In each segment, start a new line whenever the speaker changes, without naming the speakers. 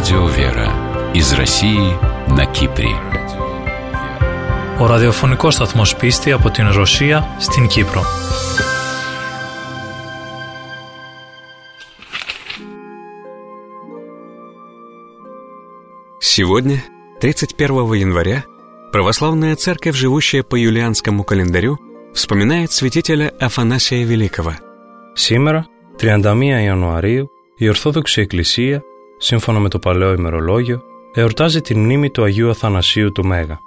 Радио Вера из России на Κύπρη.
Ο ραδιοφωνικός σταθμός Πίστη από την Ρωσία στην Κύπρο.
Сегодня, 31 января, православная церковь, живущая по юлианскому календарю, вспоминает святителя Афанасия Великого.
Σήμερα, 31 Ιανουαρίου, η Ορθόδοξη Εκκλησία, σύμφωνα με το Παλαιό ημερολόγιο, εορτάζει την μνήμη του Αγίου Αθανασίου του Μέγα.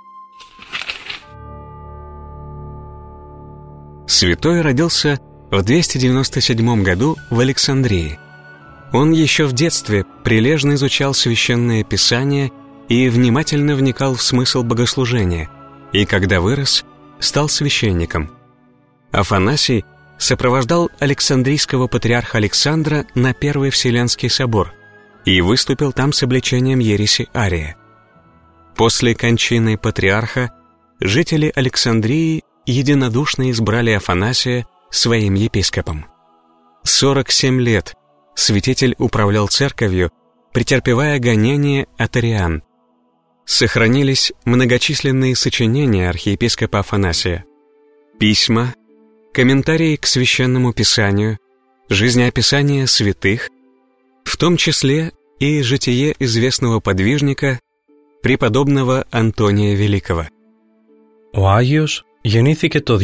Святой родился в 297 году в Александрии. Он еще в детстве прилежно изучал священное писание и внимательно вникал в смысл богослужения, и когда вырос, стал священником. Афанасий сопровождал Александрийского патриарха Александра на Первый Вселенский собор и выступил там с обличением ереси Ария. После кончины патриарха жители Александрии единодушно избрали Афанасия своим епископом. 47 лет святитель управлял церковью, претерпевая гонения от ариан. Сохранились многочисленные сочинения архиепископа Афанасия, письма, комментарии к Священному Писанию, жизнеописания святых, в том числе и житие известного подвижника, преподобного Антония Великого.
Ο Άγιος γεννήθηκε το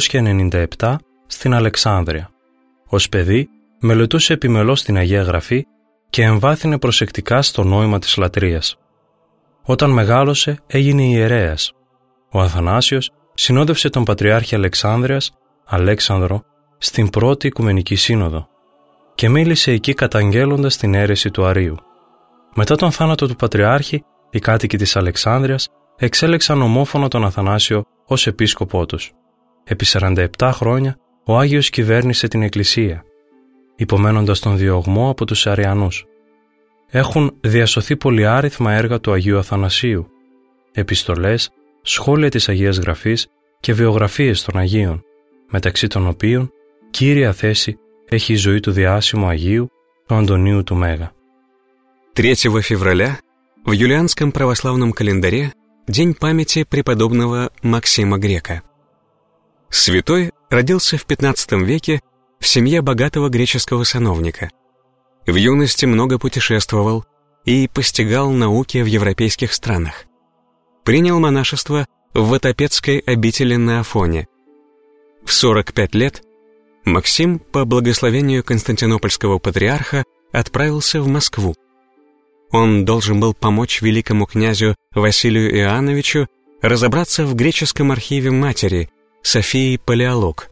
297 στην Αλεξάνδρεια. Ως παιδί, μελετούσε επιμελώς την Αγία Γραφή και εμβάθυνε προσεκτικά στο νόημα της λατρείας. Όταν μεγάλωσε, έγινε ιερέας. Ο Αθανάσιος συνόδευσε τον Πατριάρχη Αλεξάνδρειας, Αλέξανδρο, στην πρώτη Οικουμενική Σύνοδο και μίλησε εκεί καταγγέλλοντας την αίρεση του Αρείου. Μετά τον θάνατο του Πατριάρχη, οι κάτοικοι της Αλεξάνδρειας εξέλεξαν ομόφωνα τον Αθανάσιο ως επίσκοπό τους. Επί 47 χρόνια, ο Άγιος κυβέρνησε την Εκκλησία, υπομένοντας τον διωγμό από τους Αριανούς. Έχουν διασωθεί πολυάριθμα έργα του Αγίου Αθανασίου, επιστολές, σχόλια της Αγίας Γραφής και βιογραφίες των Αγίων, μεταξύ των οποίων κύρια θέση έχει η ζωή του διάσημου Αγίου, του Αντωνίου του Μέγα.
3 февраля в юлианском православном календаре день памяти преподобного Максима Грека. Святой родился в XV веке в семье богатого греческого сановника. В юности много путешествовал и постигал науки в европейских странах. Принял монашество в Ватопедской обители на Афоне. В 45 лет Максим по благословению Константинопольского патриарха отправился в Москву. Он должен был помочь великому князю Василию Иоанновичу разобраться в греческом архиве матери Софии Палеолог.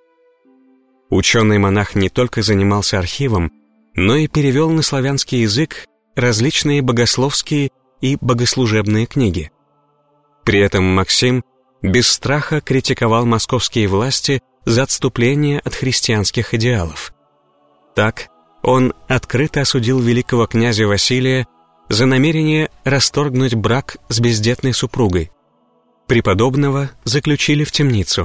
Ученый-монах не только занимался архивом, но и перевел на славянский язык различные богословские и богослужебные книги. При этом Максим без страха критиковал московские власти за отступление от христианских идеалов. Так, он открыто осудил великого князя Василия за намерение расторгнуть брак с бездетной супругой. Преподобного заключили в темницу.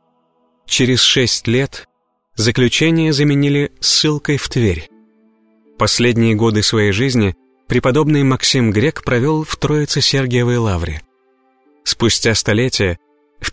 Через 6 лет заключение заменили ссылкой в Тверь. Последние годы своей жизни преподобный Максим Грек провел в Троице-Сергиевой лавре. Спустя столетия, в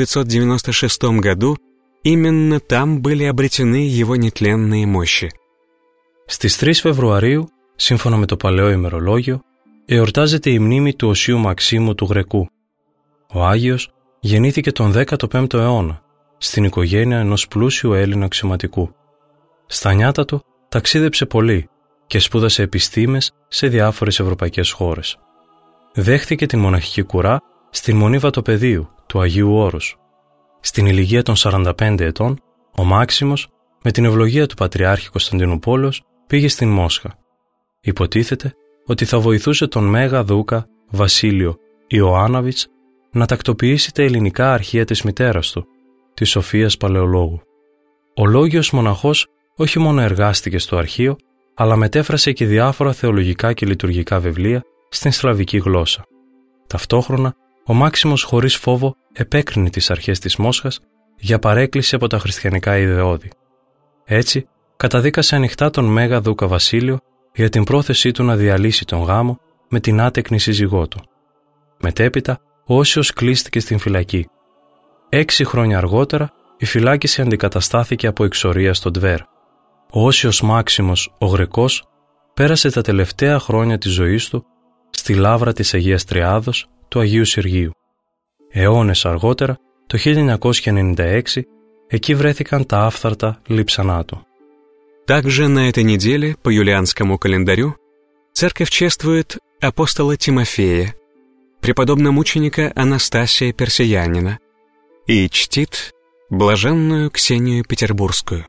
1996 году, именно там были обретены его нетленные мощи.
Στις 3 Φεβρουαρίου, σύμφωνα με το Παλαιό ημερολόγιο, εορτάζεται η μνήμη του Οσίου Μαξίμου του Γρεκού. Ο Άγιος γεννήθηκε τον 15ο αιώνα, στην οικογένεια ενός πλούσιου Έλληνα αξιωματικού. Στα νιάτα του ταξίδεψε πολύ και σπούδασε επιστήμες σε διάφορες ευρωπαϊκές χώρες. Δέχθηκε την μοναχική κουρά στην Μονή Βατοπεδίου του Αγίου Όρους. Στην ηλικία των 45 ετών, ο Μάξιμος, με την ευλογία του Πατριάρχη Κωνσταντινούπολεως, πήγε στην Μόσχα. Υποτίθεται ότι θα βοηθούσε τον Μέγα Δούκα Βασίλειο Ιωάνναβιτς να τακτοποιήσει τα ελληνικά αρχεία της μητέρας του, της Σοφίας Παλαιολόγου. Ο Λόγιος μοναχός όχι μόνο εργάστηκε στο αρχείο, αλλά μετέφρασε και διάφορα θεολογικά και λειτουργικά βιβλία στην σλαβική γλώσσα. Ταυτόχρονα, ο Μάξιμος χωρίς φόβο επέκρινε τις αρχές της Μόσχας για παρέκκληση από τα χριστιανικά ιδεώδη. Έτσι, καταδίκασε ανοιχτά τον Μέγα Δούκα Βασίλειο για την πρόθεσή του να διαλύσει τον γάμο με την άτεκνη σύζυγό του. Μετέπειτα, ο Όσιος κλείστηκε στην φυλακή. 6 χρόνια αργότερα, η φυλάκιση αντικαταστάθηκε από εξορία στον Τβέρ. Ο Όσιος Μάξιμος, ο Γρεκός, πέρασε τα τελευταία χρόνια της ζωής του στη λάβρα της Αγίας Τριάδος του Αγίου Σεργίου. Αιώνες αργότερα, το 1996, εκεί βρέθηκαν τα άφθαρτα λείψανά του.
Также на этой неделе, по юлианскому календарю, церковь чествует апостола Тимофея, преподобномученика Анастасия Персиянина и чтит блаженную Ксению Петербургскую.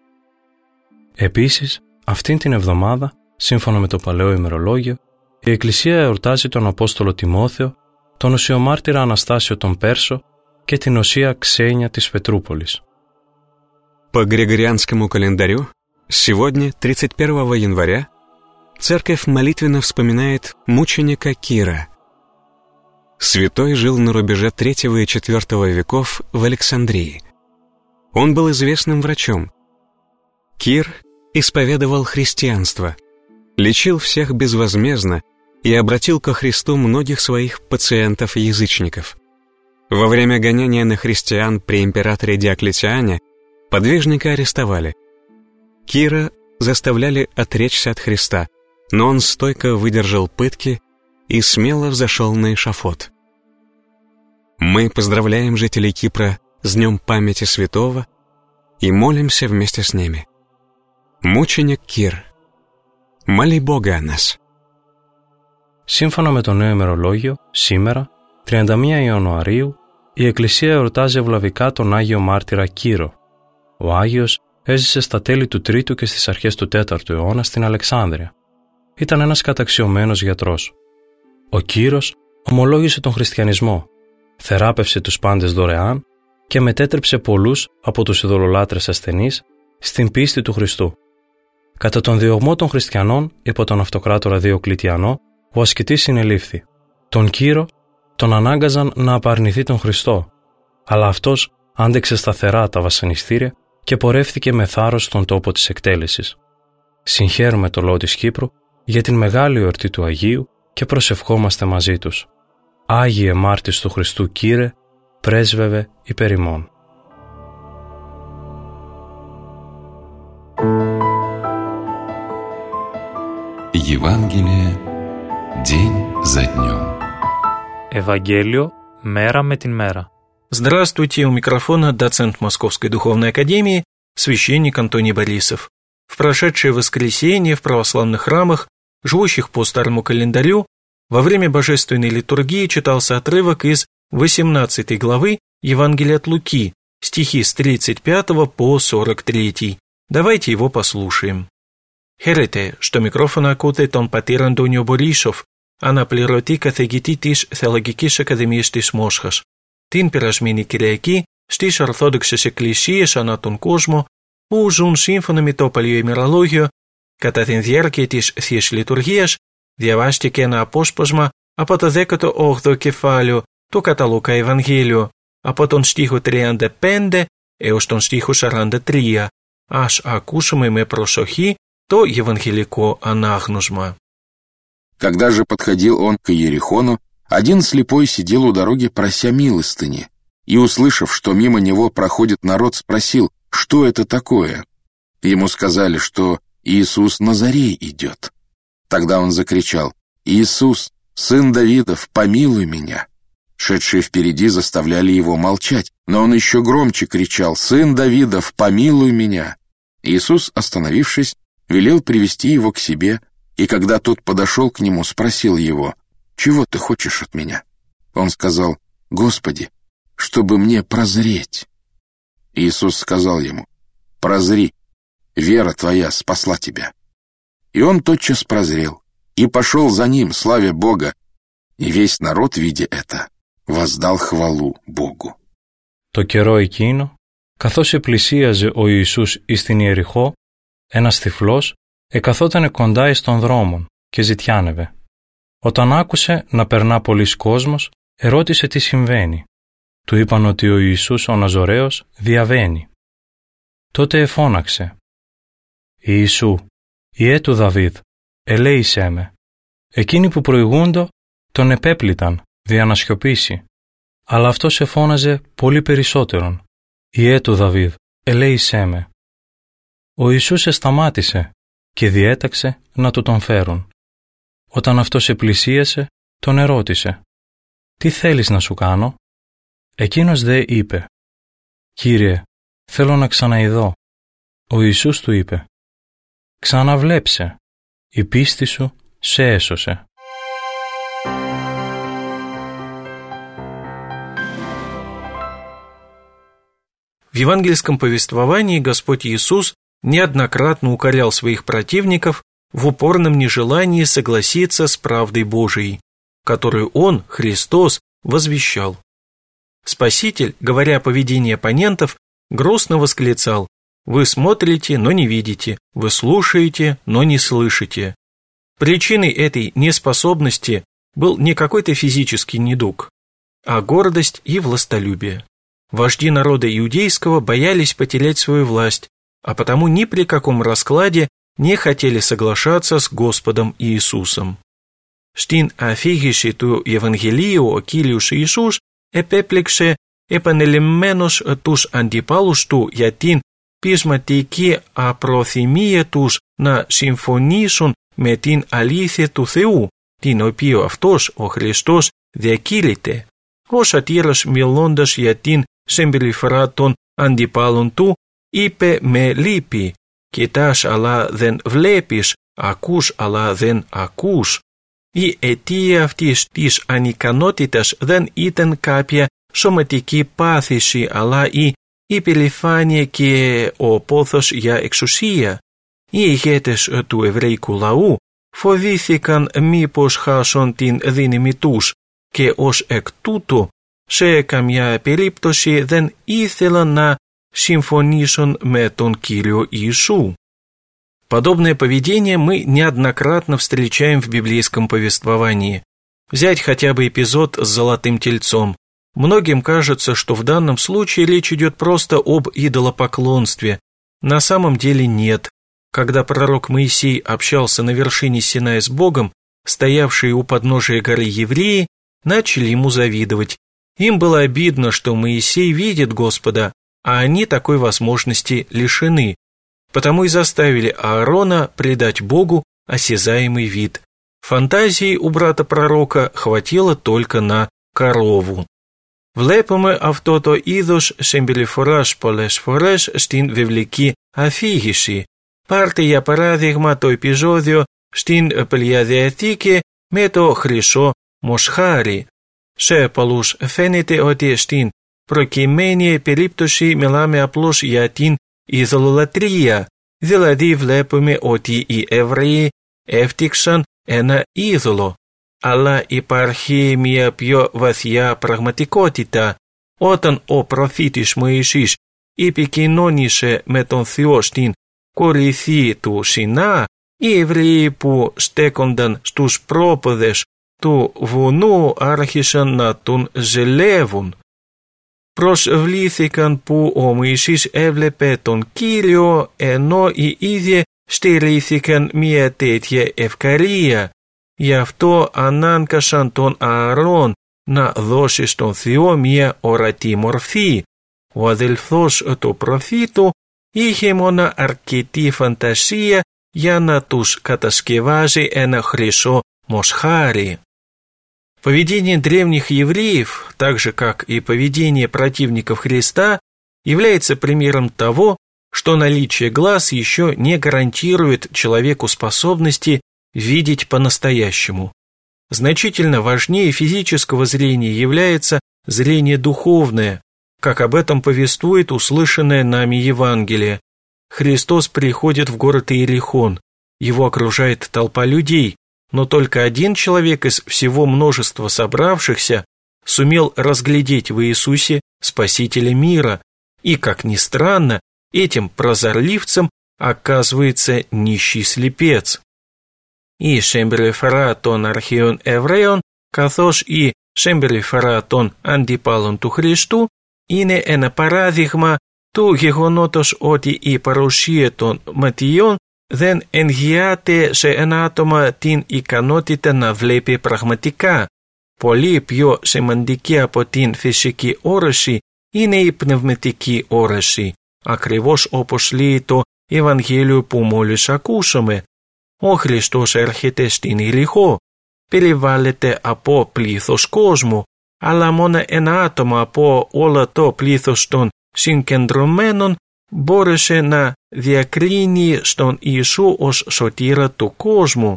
Επίσης, αυτήν την εβδομάδα, σύμφωνα με το Παλαιό Ημερολόγιο, η Εκκλησία εορτάζει τον Απόστολο Τιμόθεο, τον οσιομάρτυρα Αναστάσιο τον Πέρσο και την οσία Ξένια της Πετρούπολης.
По григорианскому календарю, сегодня, 31 января, церковь молитвенно вспоминает мученика Кира. Святой жил на рубеже III и IV веков в Александрии. Он был известным врачом. Кир исповедовал христианство, лечил всех безвозмездно и обратил ко Христу многих своих пациентов-язычников. Во время гонения на христиан при императоре Диоклетиане подвижника арестовали. Кира заставляли отречься от Христа, но он стойко выдержал пытки и смело взошел на эшафот. Мы поздравляем жителей Кипра с Днем памяти святого и молимся вместе с ними. Мученик Кир, моли Бога о нас.
Σύμφωνα με το νέο ημερολόγιο, σήμερα, 31 Ιανουαρίου, η Εκκλησία εορτάζει ευλαβικά τον Άγιο Μάρτυρα Κύρο. Ο Άγιος έζησε στα τέλη του 3ου και στις αρχές του 4ου αιώνα στην Αλεξάνδρεια. Ήταν ένας καταξιωμένος γιατρός. Ο Κύρος ομολόγησε τον χριστιανισμό, θεράπευσε τους πάντες δωρεάν και μετέτρεψε πολλούς από τους ειδωλολάτρες ασθενείς στην πίστη του Χριστού. Κατά τον διωγμό των χριστιανών υπό τον αυτοκράτορα Διοκλητιανό, ο ασκητής συνελήφθη. Τον Κύρο τον ανάγκαζαν να απαρνηθεί τον Χριστό, αλλά αυτός άντεξε σταθερά τα βασανιστήρια και πορεύθηκε με θάρρος στον τόπο της εκτέλεσης. Συγχαίρουμε το λαό της Κύπρου για την μεγάλη εορτή του Αγίου και προσευχόμαστε μαζί τους. Άγιε Μάρτυς του Χριστού Κύριε, πρέσβευε υπέρ ημών.
Евангелие день за днем.
Ευαγγέλιο μέρα με την μέρα.
Здравствуйте, у микрофона доцент Московской Духовной Академии, священник Антоний Борисов. В прошедшее воскресенье в православных храмах, живущих по старому календарю, во время божественной литургии читался отрывок из 18 главы Евангелия от Луки, стихи с 35 по 43. Давайте его послушаем. Χαίρετε, στο μικρόφωνο ακούτε τον πατήρα Αντώνιο Μπορίσοφ, αναπληρωτή καθηγητή της Θεολογικής Ακαδημίας της Μόσχας. Την περασμένη Κυριακή, στις Ορθόδοξες Εκκλησίες ανά τον κόσμο, που ζουν σύμφωνα με το Παλαιό Ημερολόγιο, κατά την διάρκεια της Θείας Λειτουργίας, διαβάστηκε ένα απόσπασμα από το 18ο κεφάλαιο του κατά Λουκά Ευαγγέλιο, από τον στίχο 35 έως τον στίχο 43. Ας ακούσουμε με προσοχή το евангелικό ανάγνωσμα.
Когда же подходил он к Иерихону, один слепой сидел у дороги, прося милостыни, и, услышав, что мимо него проходит народ, спросил, что это такое. Ему сказали, что Иисус Назарей идет. Тогда он закричал: «Иисус, сын Давидов, помилуй меня!» Шедшие впереди заставляли его молчать, но он еще громче кричал: «Сын Давидов, помилуй меня!» Иисус, остановившись, велел привести его к себе, и когда тот подошел к нему, спросил его: «Чего ты хочешь от меня?» Он сказал: «Господи, чтобы мне прозреть». Иисус сказал ему: «Прозри, вера твоя спасла тебя». И он тотчас прозрел, и пошел за ним, славя Бога, и весь народ, видя это, воздал хвалу Богу.
Το καιρό εκείνο, καθώς επλησίαζε ο Ιησούς εις την Ιεριχώ, ένας τυφλός εκαθότανε κοντά εις των δρόμων και ζητιάνευε. Όταν άκουσε να περνά πολύς κόσμος, ερώτησε τι συμβαίνει. Του είπαν ότι ο Ιησούς ο Ναζωραίος διαβαίνει. Τότε εφώναξε: «Ιησού, Υιέ του Δαβίδ, ελέησέ με». Εκείνοι που προηγούντο τον επέπληταν δια να σιωπήσει, αλλά αυτός εφώναζε πολύ περισσότερον. «Ιε του Δαβίδ, ελέησέ με». Ο Ιησούς σταμάτησε και διέταξε να του τον φέρουν. Όταν αυτός επλησίασε, τον ερώτησε «Τι θέλεις να σου κάνω?» Εκείνος δε είπε «Κύριε, θέλω να ξαναειδώ». Ο Ιησούς του είπε «Ξαναβλέψε, η πίστη σου σε έσωσε».
В евангельском повествовании Господь Иисус неоднократно укорял своих противников в упорном нежелании согласиться с правдой Божией, которую Он, Христос, возвещал. Спаситель, говоря о поведении оппонентов, грустно восклицал: «Вы смотрите, но не видите, вы слушаете, но не слышите». Причиной этой неспособности был не какой-то физический недуг, а гордость и властолюбие. Вожди народа иудейского боялись потерять свою власть, а потому ни при каком раскладе не хотели соглашаться с Господом Иисусом. Στην αφήγηση του Ευαγγελίου ο Κύριος Ιησούς επέπληξε επανελειμμένως τους αντιπάλους του για την πεισματική απροθυμία τους να συμφωνήσουν με την αλήθεια του Θεού, την οποία αυτός ο Χριστός διακήρυτε. Ο σατήρας μιλώντας για την συμπεριφορά των αντιπάλων του είπε με λύπη «Κοιτάς αλλά δεν βλέπεις, ακούς αλλά δεν ακούς». Η αιτία αυτής της ανικανότητας δεν ήταν κάποια σωματική πάθηση, αλλά η υπερηφάνεια και ο πόθος για εξουσία. Οι ηγέτες του εβραϊκού λαού φοβήθηκαν μήπως χάσουν την δύναμη τους και ως εκ τούτου σε καμιά περίπτωση δεν ήθελαν να συμφωνήσουν με τον Κύριο Иису. Подобное поведение мы неоднократно встречаем в библейском повествовании. Взять хотя бы эпизод с золотым тельцом. Многим кажется, что в данном случае речь идет просто об идолопоклонстве. На самом деле нет. Когда пророк Моисей общался на вершине Синая с Богом, стоявшие у подножия горы евреи начали ему завидовать. Им было обидно, что Моисей видит Господа, а они такой возможности лишены. Потому и заставили Аарона придать Богу осязаемый вид. Фантазии у брата-пророка хватило только на корову. Βλέπουμε αυτό το είδος συμπεριφοράς πολλές φορές στην βιβλική αφήγηση. Πάρτε για παράδειγμα το επεισόδιο στην Παλιά Διαθήκη με το χρυσό μοσχάρι. Σε πολλούς φαίνεται ότι στην προκειμένη περίπτωση μιλάμε απλώς για την ειδωλολατρία, δηλαδή βλέπουμε ότι οι Εβραίοι έφτιαξαν ένα είδωλο. Αλλά υπάρχει μια πιο βαθιά πραγματικότητα. Όταν ο προφήτης Μωυσής επικοινώνησε με τον Θεό στην κορυφή του Σινά, οι Εβραίοι που στέκονταν στους πρόποδες του βουνού άρχισαν να τον ζηλεύουν. Προσβλήθηκαν που ο Μωυσής έβλεπε τον Κύριο, ενώ οι ίδιοι στερήθηκαν μια τέτοια ευκαιρία. Γι' αυτό ανάγκασαν τον Ααρών να δώσει στον Θεό μια ορατή μορφή. Ο αδελφός του προφήτου είχε μόνο αρκετή φαντασία για να τους κατασκευάζει ένα χρυσό μοσχάρι. Поведение древних евреев, так же как и поведение противников Христа, является примером того, что наличие глаз еще не гарантирует человеку способности видеть по-настоящему. Значительно важнее физического зрения является зрение духовное, как об этом повествует услышанное нами Евангелие. Христос приходит в город Иерихон, его окружает толпа людей, но только один человек из всего множества собравшихся сумел разглядеть в Иисусе Спасителя мира, и, как ни странно, этим прозорливцем оказывается нищий слепец. Η συμπεριφορά των αρχαίων Εβραίων καθώς η συμπεριφορά των αντιπάλων του Χριστού είναι ένα παράδειγμα του γεγονότος ότι η παρουσία των ματιών δεν εγγυάται σε ένα άτομο την ικανότητα να βλέπει πραγματικά, πολύ πιο σημαντική από την φυσική όραση είναι η πνευματική όραση, ακριβώς όπως λέει το Ευαγγέλιο που μόλις ακούσαμε. Ο Χριστός έρχεται στην Ιεριχώ, περιβάλλεται από πλήθος κόσμου, αλλά μόνο ένα άτομο από όλο το πλήθος των συγκεντρωμένων μπόρεσε να διακρίνει στον Ιησού ως σωτήρα του κόσμου.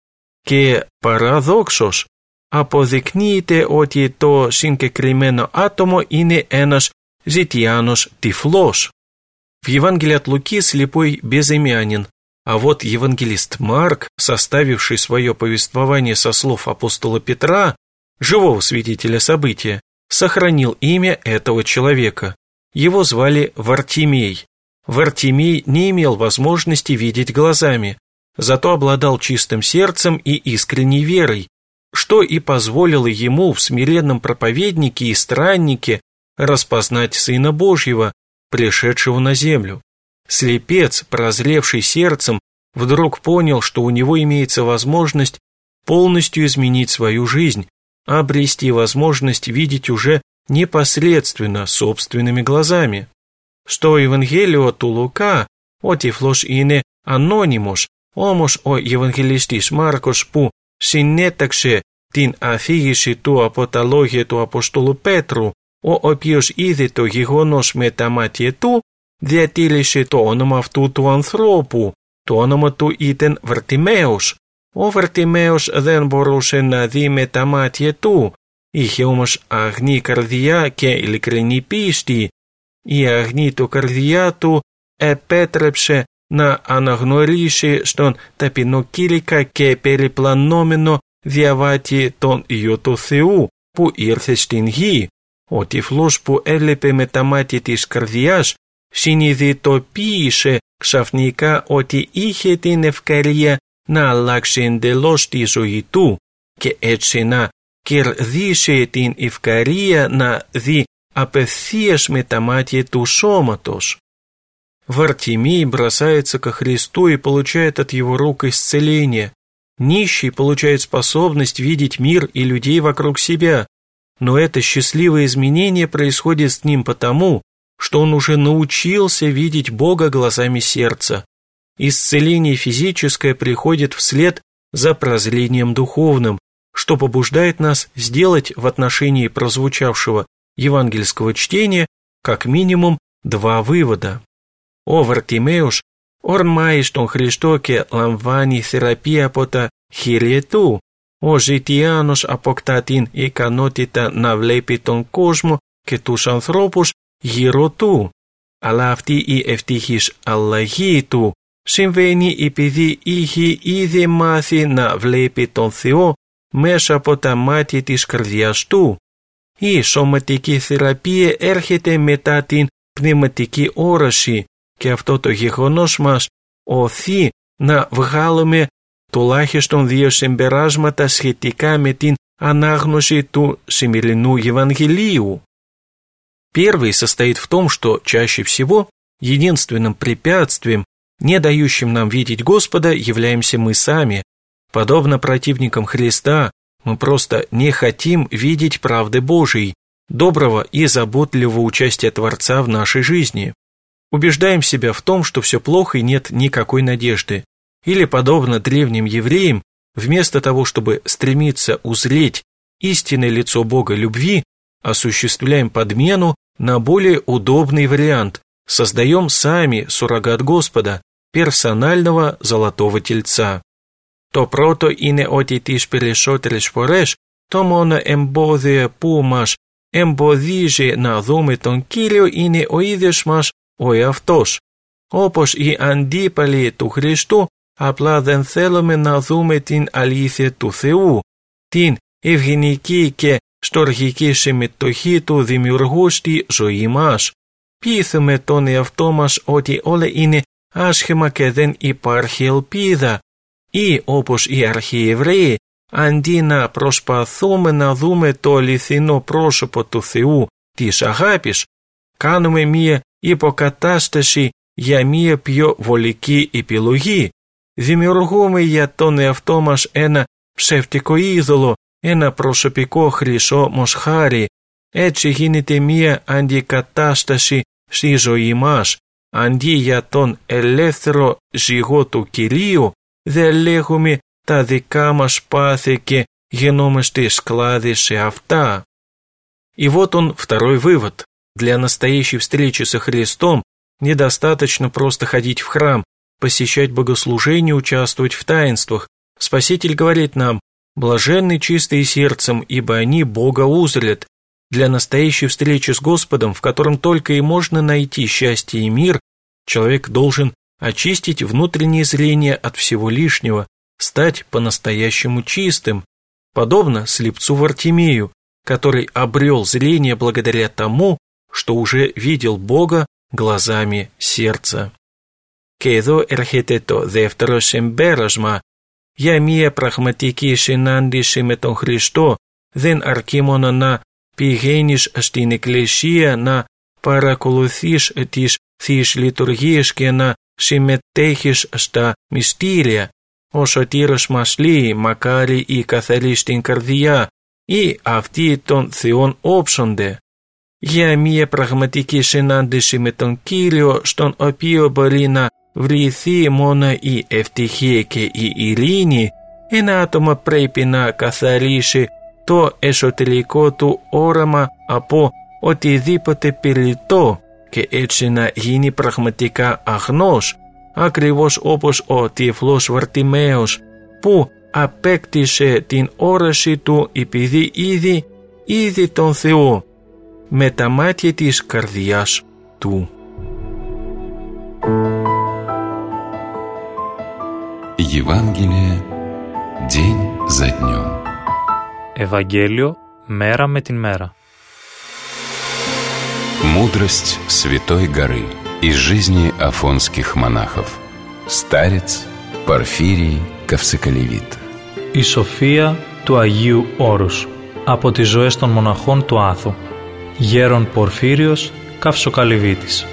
Και παραδόξως αποδεικνύεται ότι το συγκεκριμένο άτομο είναι ένας ζητιάνος тифлός. В Евангелии от Луки слепой безымянин, а вот евангелист Марк, составивший свое повествование со слов апостола Петра, живого свидетеля события, сохранил имя этого человека. Его звали Вартимей. Вартимей не имел возможности видеть глазами, зато обладал чистым сердцем и искренней верой, что и позволило ему в смиренном проповеднике и страннике распознать Сына Божьего, пришедшего на землю. Слепец, прозревший сердцем, вдруг понял, что у него имеется возможность полностью изменить свою жизнь, обрести возможность видеть уже непосредственно собственными глазами. Στο Ευαγγέλιο του Λουκά, ο τυφλός είναι ανώνυμος, όμως ο Ευαγγελιστής Μάρκος που συνέταξε την αφήγηση του από τα λόγια του Αποστόλου Πέτρου, ο οποίος είδε το γεγονός με τα μάτια του, διατήρησε το όνομα αυτού του ανθρώπου. Το όνομα του ήταν Βαρτιμαίος. Ο Βαρτιμαίος δεν μπορούσε να δει με τα μάτια του, είχε όμως αγνή καρδιά και ειλικρινή πίστη. Η αγνή του καρδιά του επέτρεψε να αναγνωρίσει στον ταπεινοκήρυκα και περιπλανόμενο διαβάτη τον Υιό του Θεού που ήρθε στην γη. Ο τυφλός που έβλεπε με τα μάτια της καρδιάς συνειδητοποίησε ξαφνικά ότι είχε την ευκαιρία να αλλάξει εντελώς τη ζωή του και έτσι να κερδίσει την ευκαιρία να δει απευθείας με τα матья του соматос. Вартимей бросается ко Христу и получает от его рук исцеление. Нищий получает способность видеть мир и людей вокруг себя, но это счастливое изменение происходит с ним потому, что он уже научился видеть Бога глазами сердца. Исцеление физическое приходит вслед за прозрением духовным, что побуждает нас сделать в отношении прозвучавшего евангельского чтения как минимум два вывода. Ο Βαρτιμαίος ορμάει στον Χριστό και λαμβάνει θεραπεία από τα χέρια του. Ο ζητιάνος αποκτά την ικανότητα να βλέπει τον κόσμο και τους ανθρώπους γύρω του. Αλλά αυτή η ευτυχής αλλαγή του συμβαίνει επειδή είχε ήδη μάθει να βλέπει τον Θεό μέσα από τα μάτια της καρδιάς του. Η σωματική θεραπεία έρχεται μετά την πνευματική όραση και αυτό το γεγονός μας οθεί να βγάλουμε τουλάχιστον δύο συμπεράσματα σχετικά με την ανάγνωση του σημερινού Евангелию. Первый состоит в том, что чаще всего единственным препятствием, не дающим нам видеть Господа, являемся мы сами. Подобно противникам Христа, мы просто не хотим видеть правды Божией, доброго и заботливого участия Творца в нашей жизни. Убеждаем себя в том, что все плохо и нет никакой надежды. Или, подобно древним евреям, вместо того, чтобы стремиться узреть истинное лицо Бога любви, осуществляем подмену на более удобный вариант, создаем сами суррогат Господа, персонального золотого τельца. Το πρώτο είναι ότι τις περισσότερες φορές το μόνο εμπόδιο που μας εμποδίζει να δούμε τον Κύριο είναι ο ίδιος μας ο εαυτός. Όπως οι αντίπαλοι του Χριστού, απλά δεν θέλουμε να δούμε την αλήθεια του Θεού, την ευγενική και στοργική συμμετοχή του Δημιουργού στη ζωή μας. Πείθουμε τον εαυτό μας ότι όλα είναι άσχημα και δεν υπάρχει ελπίδα. Ή όπως οι αρχαίοι Εβραίοι, αντί να προσπαθούμε να δούμε το αληθινό πρόσωπο του Θεού της αγάπης, κάνουμε μία υποκατάσταση για μία πιο βολική επιλογή. Δημιουργούμε για τον εαυτό μας ένα ψεύτικο είδωλο, ένα προσωπικό χρυσό μοσχάρι. Έτσι γίνεται μία αντικατάσταση στη ζωή μας. Αντί για τον ελεύθερο ζυγό του Κυρίου, δεν λέγουμε τα дικά μας пάθη και γινόμαστε склады σε αυτά. И вот он, второй вывод. Для настоящей встречи со Христом недостаточно просто ходить в храм, посещать богослужения, участвовать в таинствах. Спаситель говорит нам: «Блаженны чистые сердцем, ибо они Бога узрят». Для настоящей встречи с Господом, в котором только и можно найти счастье и мир, человек должен очистить внутреннее зрение от всего лишнего, стать по-настоящему чистым, подобно слепцу Вартимею, который обрел зрение благодаря тому, что уже видел Бога глазами сердца. Και εδώ έρχεται το δεύτερο συμπέρασμα. Για μία πραγματική συνάντηση με τον Χριστό δεν αρκεί μόνο να πηγαίνεις στην εκκλησία, να παρακολουθείς τις θείες λειτουργίες και να συμμετέχεις στα μυστήρια. Ο σωτήρος μας λέει: μακάρι οι καθαροί στην καρδιά, ή αυτοί των Θεών όψονται. Για μία πραγματική συνάντηση με τον Κύριο, στον οποίο μπορεί να βρεθεί μόνο η ευτυχία και η ειρήνη, ένα άτομο πρέπει να καθαρίσει το εσωτερικό του όραμα από οτιδήποτε περιττό και έτσι να γίνει πραγματικά αγνός, ακριβώς όπως ο τυφλός Βαρτιμαίος που απέκτησε την όραση του επειδή είδε τον Θεό με τα μάτια της καρδιάς του.
Евангелие день за днем.
Ευαγγέλιο μέρα με την μέρα.
Мудрость Святой горы из жизни афонских монахов. Старец Порфирий Καυσικαλιβίτ.
Η σοφία του Αγίου Όρους από τις ζωές των μοναχών του Άθου. Γέρον Πορφύριος Καυσοκαλιβίτης.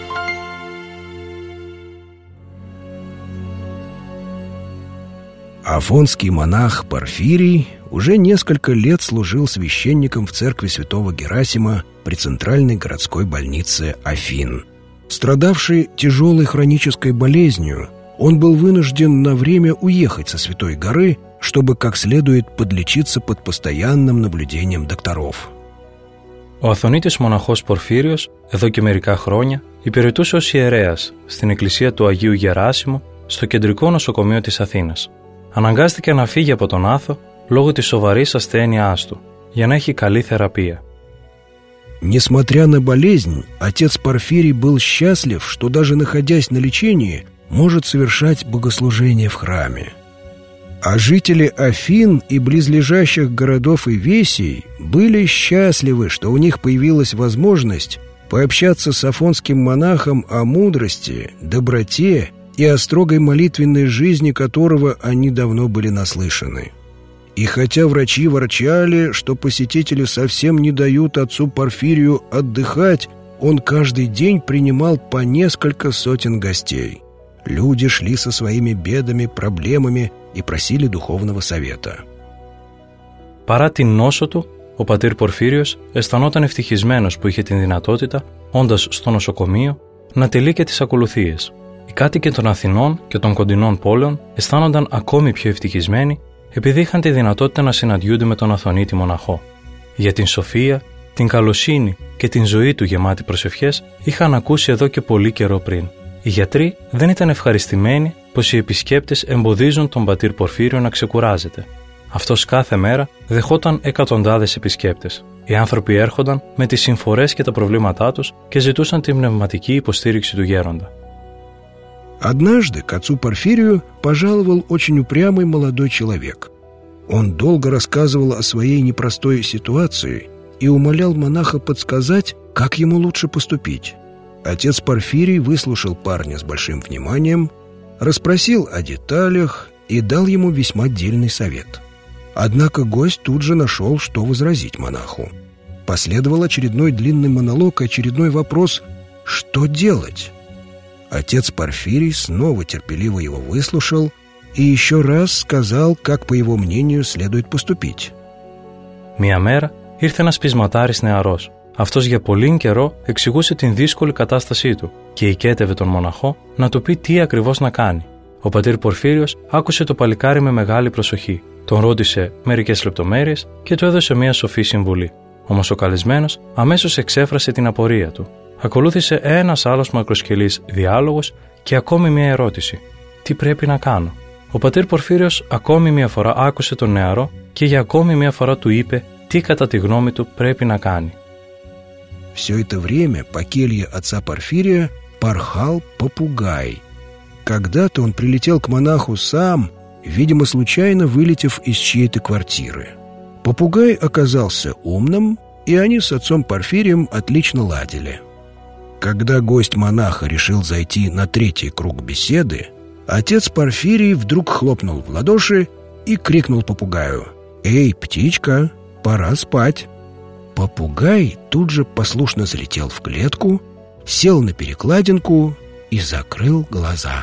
Афонский монах Порфирий уже несколько лет служил священником в церкви святого Герасима при центральной городской больнице Афин. Страдавший тяжелой хронической болезнью, он был вынужден на время уехать со Святой горы, чтобы как следует подлечиться под постоянным наблюдением докторов.
Ο Αθωνίτης μοναχός Πορφύριος, εδώ και μερικά χρόνια, υπηρετούσε ως ιερέας στην εκκλησία του Αγίου Γεράσιμου στο κεντρικό νοσοκομείο της Αθήνας. Αναγκάστηκε να φύγει από τον Άθο λόγω της σοβαρής ασθένειάς του, για να έχει καλή θεραπεία.
Несмотря на болезнь, отец Порфирий был счастлив, что даже находясь на лечении, может совершать богослужение в храме. А жители Афин и близлежащих городов и весей были счастливы, что у них появилась возможность пообщаться с афонским монахом о мудрости, доброте и о строгой молитвенной жизни которого они давно были наслышаны. И хотя врачи ворчали, что посетители совсем не дают отцу Порфирию отдыхать, он каждый день принимал по несколько сотен гостей. Люди шли со своими бедами, проблемами и πρосили δуховного совета.
Παρά την νόσο του, ο πατήρ Πορφύριος αισθανόταν ευτυχισμένος που είχε την δυνατότητα, όντας στο νοσοκομείο, να τηρεί και τις ακολουθίες. Οι κάτοικοι των Αθηνών και των κοντινών πόλεων αισθάνονταν ακόμη πιο ευτυχισμένοι επειδή είχαν τη δυνατότητα να συναντιούνται με τον Αθωνίτη μοναχό. Για την σοφία, την καλοσύνη και την ζωή του γεμάτη προσευχές είχαν ακούσει εδώ και πολύ καιρό πριν. Οι γιατροί δεν ήταν ευχαριστημένοι πως οι επισκέπτες εμποδίζουν τον πατήρ Πορφύριο να ξεκουράζεται. Αυτός κάθε μέρα δεχόταν εκατοντάδες επισκέπτες. Οι άνθρωποι έρχονταν με τις συμφορές και τα προβλήματά τους και ζητούσαν την πνευματική υποστήριξη του γέροντα.
Однажды к отцу Порфирию пожаловал очень упрямый молодой человек. Он долго рассказывал о своей непростой ситуации и умолял монаха подсказать, как ему лучше поступить. Отец Порфирий выслушал парня с большим вниманием, расспросил о деталях и дал ему весьма дельный совет. Однако гость тут же нашел, что возразить монаху. Последовал очередной длинный монолог и очередной вопрос «Что делать?». Отец Порфирий снова терпеливо его выслушал и еще раз сказал, как, по его мнению, следует поступить.
Μία μέρα ήρθε ένας πεισματάρης νεαρός. Αυτός για πολύ καιρό εξηγούσε την δύσκολη κατάστασή του και οικέτευε τον μοναχό να του πει τι ακριβώς να κάνει. Ο πατήρ Πορφύριος άκουσε το παλικάρι με μεγάλη προσοχή. Τον ρώτησε μερικές λεπτομέρειες και του έδωσε μια σοφή συμβουλή. Όμως ο καλεσμένος αμέσως εξέφρασε την απορία του. Ακολούθησε ένας άλλος μακροσκελής διάλογος και ακόμη μια ερώτηση. Τι πρέπει να κάνω? Ο πατήρ Πορφύριος ακόμη μια φορά άκουσε τον νεαρό και για ακόμη μια φορά του είπε τι κατά τη γνώμη του πρέπει να κάνει.
Все это время по келье отца Порфирия порхал попугай. Когда-то он прилетел к монаху сам, видимо, случайно вылетев из чьей-то квартиры. Попугай оказался умным, и они с отцом Порфирием отлично ладили. Когда гость монаха решил зайти на третий круг беседы, отец Порфирий вдруг хлопнул в ладоши и крикнул попугаю: «Эй, птичка, пора спать!» Попугай тут же послушно залетел в клетку, сел на перекладинку и закрыл глаза.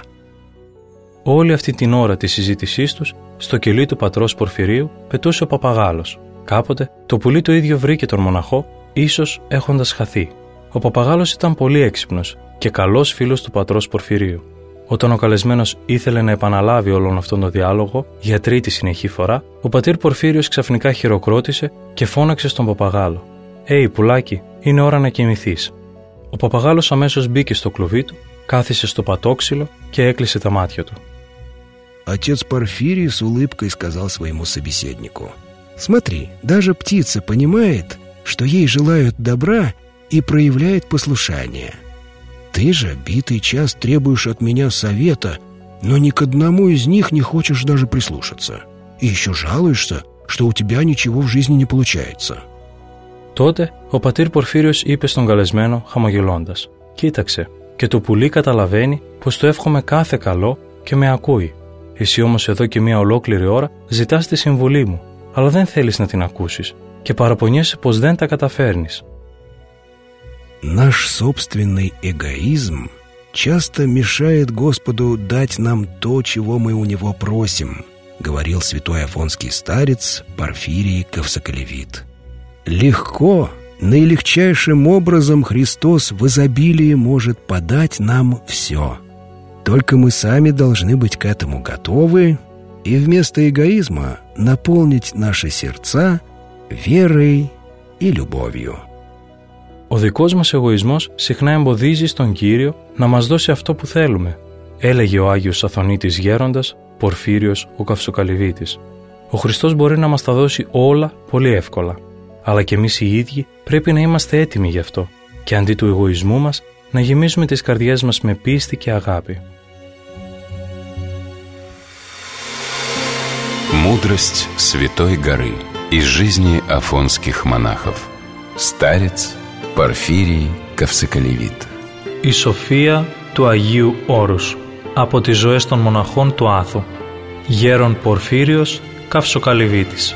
Όλη αυτή την ώρα της συζήτησής τους, στο κελί του πατρός Πορφυρίου πετούσε ο παπαγάλος. Κάποτε το πουλί το ίδιο βρήκε τον μοναχό, ίσως έχοντας χαθεί. Ο παπαγάλος ήταν πολύ έξυπνος και καλός φίλος του πατρός Πορφυρίου. Όταν ο καλεσμένος ήθελε να επαναλάβει όλον αυτόν τον διάλογο για τρίτη συνεχή φορά, ο πατήρ Πορφύριος ξαφνικά χειροκρότησε και φώναξε στον παπαγάλο: «Ει, πουλάκι, είναι ώρα να κοιμηθείς». Ο παπαγάλος αμέσως μπήκε στο κλουβί του, κάθισε στο πατόξυλο και έκλεισε τα μάτια του.
Отец Порфирий с улыбкой сказал своему собеседнику: «Смотри, даже птица понимает, что ей желают добра и проявляет послушание. Ты же битый час требуешь от меня совета, но ни к одному из них не хочешь даже прислушаться. И еще жалуешься, что у тебя ничего в жизни не получается».
Τότε ο πατήρ Πορφύριος είπε στον καλεσμένο χαμογελώντας: «Κοίταξε, και το πουλί καταλαβαίνει πως του εύχομαι κάθε καλό και με ακούει. Εσύ όμως εδώ και μια ολόκληρη ώρα ζητάς τη συμβουλή μου, αλλά δεν θέλεις να την ακούσεις και παραπονιέσαι πως δεν τα καταφέρνεις».
Наш собственный эгоизм часто мешает Господу дать нам то, чего мы у Него просим, говорил святой афонский старец Порфирий Кавсоколевит. Легко, наилегчайшим образом Христос в изобилии может подать нам все. Только мы сами должны быть к этому готовы и вместо эгоизма наполнить наши сердца верой и любовью.
Ο δικός μας εγωισμός συχνά εμποδίζει στον Κύριο να μας δώσει αυτό που θέλουμε, έλεγε ο Άγιος Αθωνίτης Γέροντας Πορφύριος ο Καυσοκαλυβίτης. Ο Χριστός μπορεί να μας τα δώσει όλα πολύ εύκολα, αλλά και εμείς οι ίδιοι πρέπει να είμαστε έτοιμοι γι' αυτό και αντί του εγωισμού μας να γεμίσουμε τις καρδιές μας με πίστη και αγάπη.
Мудрость Святой горы из жизни афонских монахов. Старец Порфирий Καυσοκαλυβίτ.
Η σοφία του Αγίου Όρους από τις ζωές των μοναχών του Άθου. Γέρον Πορφύριος Καυσοκαλυβίτης.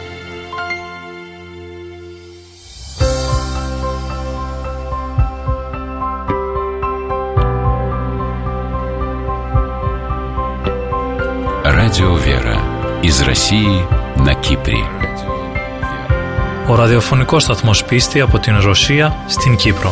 Радио Вера из России на Кипре.
Ο ραδιοφωνικός σταθμός Πίστη από την Ρωσία στην Κύπρο.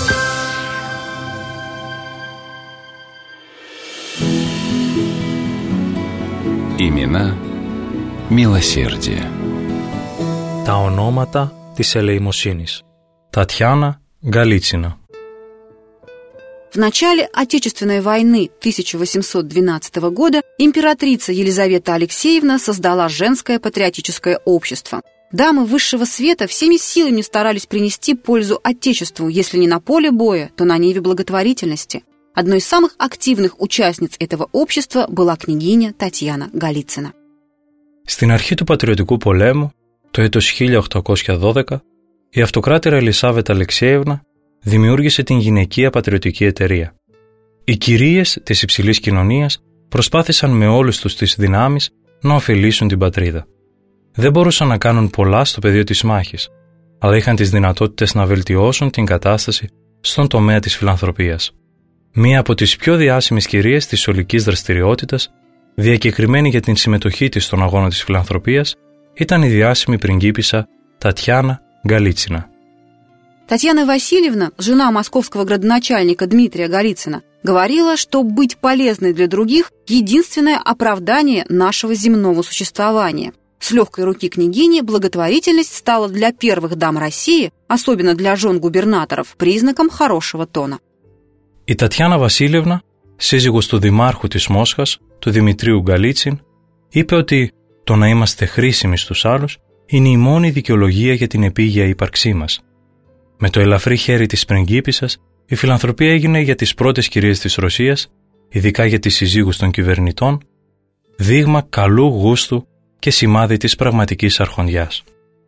Имена милосердия.
Τα ονόματα της ελεημοσύνης. Τατιάνα Γκαλίτσινα.
В начале Отечественной войны 1812 года императрица Елизавета Алексеевна создала женское патриотическое общество. Дамы высшего света всеми силами старались принести пользу Отечеству, если не на поле боя, то на ниве благотворительности. Одной из самых активных участниц этого общества была княгиня Татьяна Голицына.
Στην αρχή του Πατριωτικού Πολέμου, το έτος 1812, η αυτοκράτηρα Ελισάβετα Αλεξέιευνα δημιούργησε την Γυναικεία Πατριωτική Εταιρεία. Οι κυρίες της υψηλής κοινωνίας προσπάθησαν με όλες τους τις δυνάμεις να ωφελήσουν την πατρίδα. Δεν μπορούσαν να κάνουν πολλά στο πεδίο της μάχης, αλλά είχαν τις δυνατότητες να βελτιώσουν την κατάσταση στον τομέα της φιλανθρωπίας. Μία από τις πιο διάσημες κυρίες της ολικής δραστηριότητας, διακεκριμένη για την συμμετοχή της στον αγώνα της φιλανθρωπίας, ήταν η διάσημη πριγκίπισσα Татьяна Голицына.
Татьяна Васильевна, жена московского градоначальника Дмитрия Голицына, говорила, что быть полезной для других – единственное оправдание нашего земного существования. С легкой руки княгини благотворительность стала для первых дам России, особенно для жен губернаторов, признаком хорошего тона.
Η Τατιάνα Βασίλευνα, σύζυγος του Δημάρχου της Μόσχας, του Δημητρίου Γκαλίτσιν, είπε ότι το να είμαστε χρήσιμοι στους άλλους είναι η μόνη δικαιολογία για την επίγεια ύπαρξή μας. Με το ελαφρύ χέρι της πριγκίπισσας, η φιλανθρωπία έγινε για τις πρώτες κυρίες της Ρωσίας, ειδικά για τις συζύγους των κυβερνητών, δείγμα καλού γούστου και σημάδι της πραγματικής αρχοντιάς.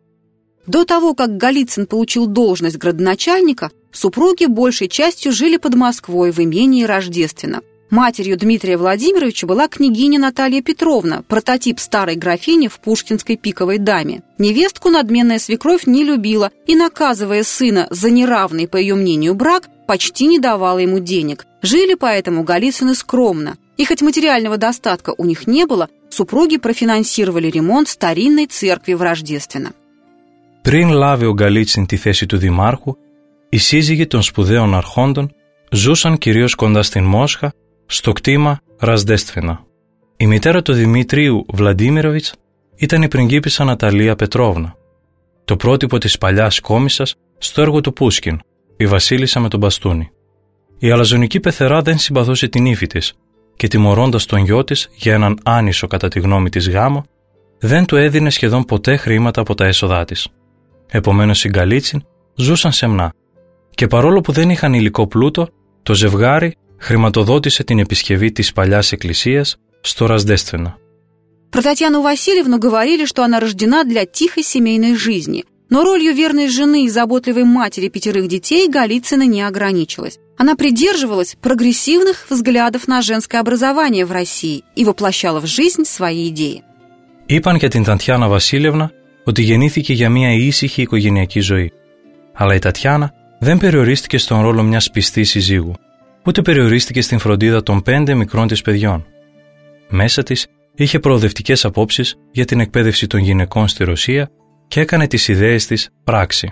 До того, как Голицын получил должность градоначальника, супруги большей частью жили под Москвой в имении Рождественно. Матерью Дмитрия Владимировича была княгиня Наталья Петровна, прототип старой графини в пушкинской пиковой даме. Невестку надменная свекровь не любила и, наказывая сына за неравный, по ее мнению, брак, почти не давала ему денег. Жили поэтому Голицыны скромно. И хоть материального достатка у них не было, супруги профинансировали ремонт старинной церкви в Рождественно.
Πριν λάβει ο Γκαλίτσιν τη θέση του δημάρχου, οι σύζυγοι των σπουδαίων αρχόντων ζούσαν κυρίως κοντά στην Μόσχα, στο κτήμα Ραζδέστφαινα. Η μητέρα του Δημήτριου Βλαντίμιροβιτς ήταν η πριγκίπισσα Ναταλία Πετρόβνα, το πρότυπο της παλιάς κόμισσας στο έργο του Πούσκιν, η βασίλισσα με τον μπαστούνι. Η αλαζονική πεθερά δεν συμπαθούσε την ύφη της και τιμωρώντας τον γιο της για έναν άνισο κατά τη γνώμη της γάμο, δεν του έδινε σχεδόν ποτέ χρήματα από τα έσοδά της. Επομένως οι Γκαλίτσιν ζούσαν σεμνά και παρόλο που δεν είχαν υλικό πλούτο, το ζευγάρι χρηματοδότησε την επισκευή της παλιάς εκκλησίας στο Ραζδέστφαινα.
Про Татьяну Васильевну говорили, что она рождена для тихой семейной жизни, но ролью верной жены и заботливой матери 5 детей Голицына не ограничилась. Она придерживалась прогрессивных взглядов на женское образование в России и воплощала в жизнь свои идеи.
Είπαν για την Τατιάνα Βασίλευνα ότι γεννήθηκε για μια ήσυχη οικογενειακή ζωή. Αλλά η Τατιάνα δεν περιορίστηκε στον ρόλο μιας πιστής συζύγου, ούτε περιορίστηκε στην φροντίδα των 5 μικρών της παιδιών. Μέσα της είχε προοδευτικές απόψεις για την εκπαίδευση των γυναικών στη Ρωσία και έκανε τις ιδέες της πράξη.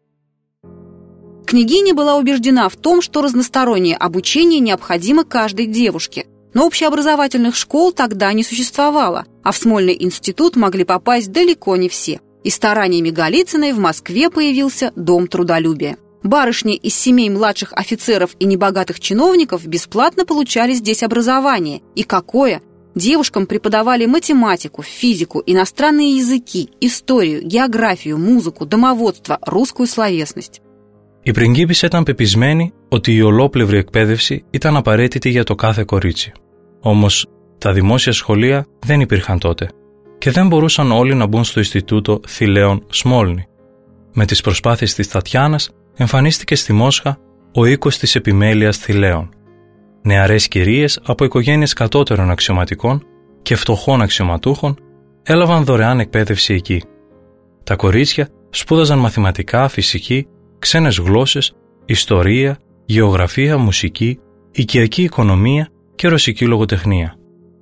Княгиня была убеждена в том, что разностороннее обучение необходимо каждой девушке. Но общеобразовательных школ тогда не существовало, а в Смольный институт могли попасть далеко не все. И стараниями Голицыной в Москве появился Дом трудолюбия. Барышни из семей младших офицеров и небогатых чиновников бесплатно получали здесь образование. И какое! Девушкам преподавали математику, физику, иностранные языки, историю, географию, музыку, домоводство, русскую словесность.
Η πριγκίπισσα ήταν πεπισμένη ότι η ολόπλευρη εκπαίδευση ήταν απαραίτητη για το κάθε κορίτσι. Όμως τα δημόσια σχολεία δεν υπήρχαν τότε και δεν μπορούσαν όλοι να μπουν στο Ινστιτούτο Θηλαίων Σμόλνη. Με τις προσπάθειες της Τατιάνας εμφανίστηκε στη Μόσχα ο οίκος της επιμέλειας Θηλαίων. Νεαρές κυρίες από οικογένειες κατώτερων αξιωματικών και φτωχών αξιωματούχων έλαβαν δωρεάν εκπαίδευση εκεί. Τα κορίτσια σπούδαζαν μαθηματικά, φυσική, ξένες γλώσσες, ιστορία, γεωγραφία, μουσική, οικιακή οικονομία και ρωσική λογοτεχνία.